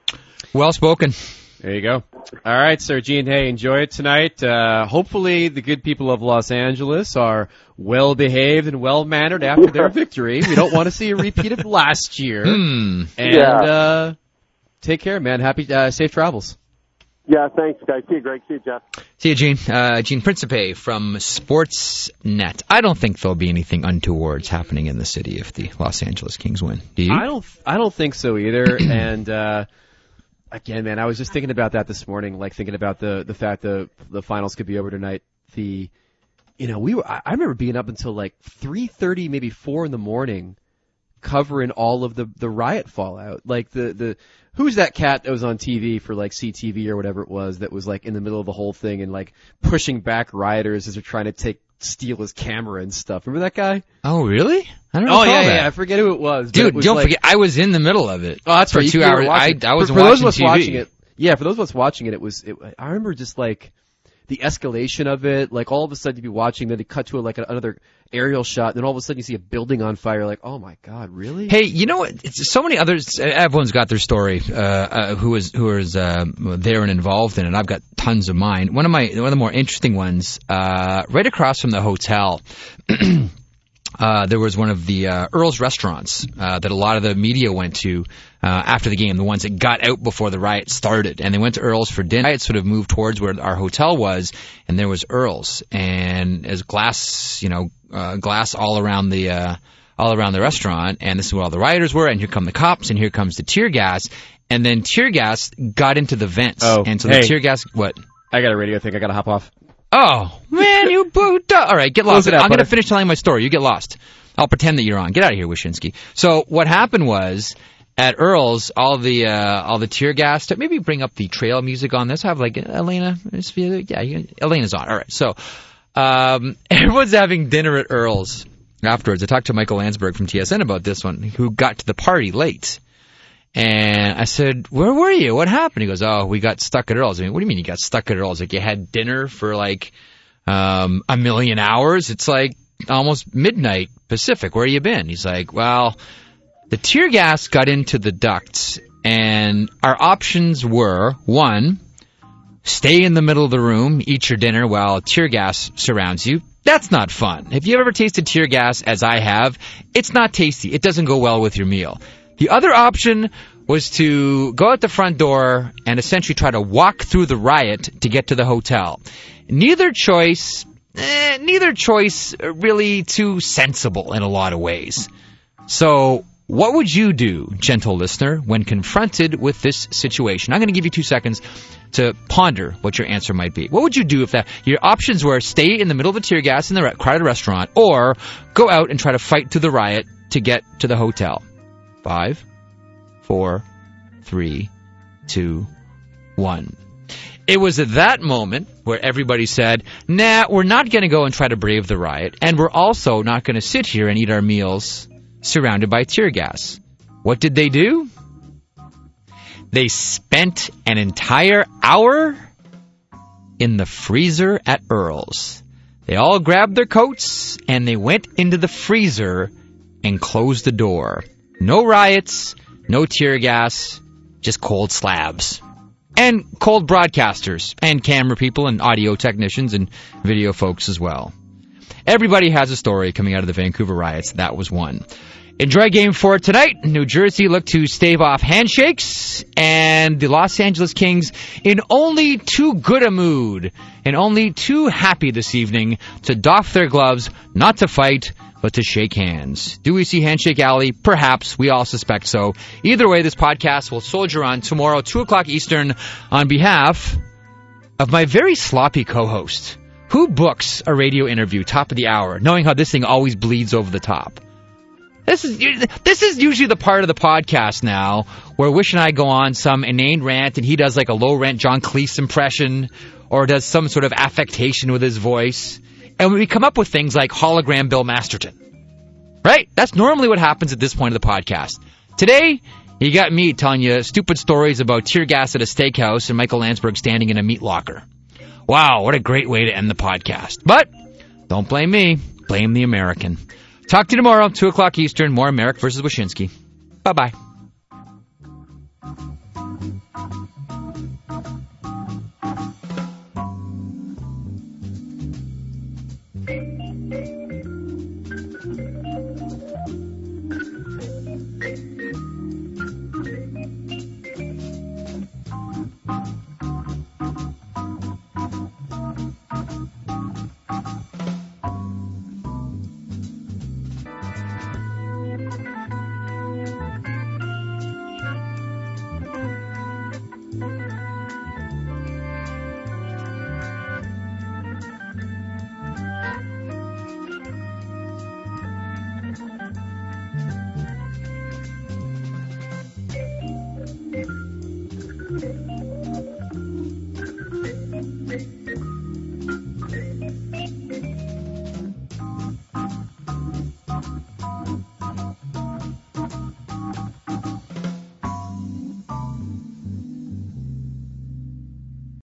Well spoken. There you go. All right, Sir Gene. Hey, enjoy it tonight. Uh, hopefully the good people of Los Angeles are well-behaved and well-mannered after yeah. their victory. We don't want to see a repeat of last year. Hmm. And yeah. uh, take care, man. Happy, uh, safe travels. Yeah, thanks, guys. See you, Greg. See you, Jeff. See you, Gene. Uh, Gene Principe from Sportsnet. I don't think there'll be anything untowards happening in the city if the Los Angeles Kings win. Do you? I don't. I don't think so either. and uh, again, man, I was just thinking about that this morning. Like thinking about the the fact the the finals could be over tonight. The, you know, we were. I, I remember being up until like three thirty, maybe four in the morning, covering all of the the riot fallout. Like the the. Who's that cat that was on T V for like C T V or whatever it was that was like in the middle of the whole thing and like pushing back rioters as they're trying to take steal his camera and stuff? Remember that guy? Oh, really? I don't know. Oh yeah, that. yeah. I forget who it was. Dude, it was don't like, forget, I was in the middle of it. Oh, that's for right. two hours. I, I was for, for watching those of us T V. watching it. Yeah, for those of us watching it, it was. It, I remember just like the escalation of it. Like all of a sudden you'd be watching, then it cut to a, like another aerial shot, and then all of a sudden you see a building on fire. Like, oh my god, really? Hey, you know what? It's so many others. Everyone's got their story. Uh, uh, who is who is uh, there and involved in it? I've got tons of mine. One of my one of the more interesting ones, uh, right across from the hotel. Uh, there was one of the uh, Earl's restaurants uh, that a lot of the media went to uh, after the game, the ones that got out before the riot started. And they went to Earl's for dinner. It sort of moved towards where our hotel was, and there was Earl's. And as glass, you know, uh, glass all around the uh, all around the restaurant. And this is where all the rioters were. And here come the cops, and here comes the tear gas. And then tear gas got into the vents. Oh, and so hey. the tear gas, what? I got a radio thing. I got to hop off. Oh, man, you boot up. All right, get lost. Close it out, I'm going to buddy. finish telling my story. You get lost. I'll pretend that you're on. Get out of here, Wyshynski. So what happened was, at Earl's, all the uh, all the tear gas. Maybe bring up the trail music on this. I have like Elena. Yeah, you, Elena's on. All right. So um, everyone's having dinner at Earl's afterwards. I talked to Michael Landsberg from T S N about this one, who got to the party late. And I said, where were you? What happened? He goes, oh, we got stuck at Earl's. I mean, what do you mean you got stuck at Earl's? Like you had dinner for like um, a million hours? It's like almost midnight Pacific. Where you been? He's like, well, the tear gas got into the ducts, and our options were, one, stay in the middle of the room, eat your dinner while tear gas surrounds you. That's not fun. If you've ever tasted tear gas, as I have, it's not tasty. It doesn't go well with your meal. The other option was to go out the front door and essentially try to walk through the riot to get to the hotel. Neither choice, eh, neither choice really too sensible in a lot of ways. So what would you do, gentle listener, when confronted with this situation? I'm going to give you two seconds to ponder what your answer might be. What would you do if that your options were stay in the middle of a tear gas in the crowded restaurant or go out and try to fight through the riot to get to the hotel? Five, four, three, two, one. It was at that moment where everybody said, nah, we're not going to go and try to brave the riot, and we're also not going to sit here and eat our meals surrounded by tear gas. What did they do? They spent an entire hour in the freezer at Earl's. They all grabbed their coats, and they went into the freezer and closed the door. No riots, no tear gas, just cold slabs. And cold broadcasters, and camera people, and audio technicians, and video folks as well. Everybody has a story coming out of the Vancouver riots. That was one. Enjoy Game four tonight. New Jersey look to stave off handshakes, and the Los Angeles Kings in only too good a mood, and only too happy this evening to doff their gloves, not to fight, but to shake hands. Do we see Handshake Alley? Perhaps. We all suspect so. Either way, this podcast will soldier on tomorrow, two o'clock Eastern, on behalf of my very sloppy co-host. Who books a radio interview top of the hour, knowing how this thing always bleeds over the top? This is this is usually the part of the podcast now where Wish and I go on some inane rant, and he does like a low-rent John Cleese impression or does some sort of affectation with his voice. And we come up with things like hologram Bill Masterton. Right? That's normally what happens at this point of the podcast. Today, you got me telling you stupid stories about tear gas at a steakhouse and Michael Landsberg standing in a meat locker. Wow, what a great way to end the podcast. But don't blame me. Blame the American. Talk to you tomorrow, two o'clock Eastern. More Merrick versus Wyshynski. Bye-bye.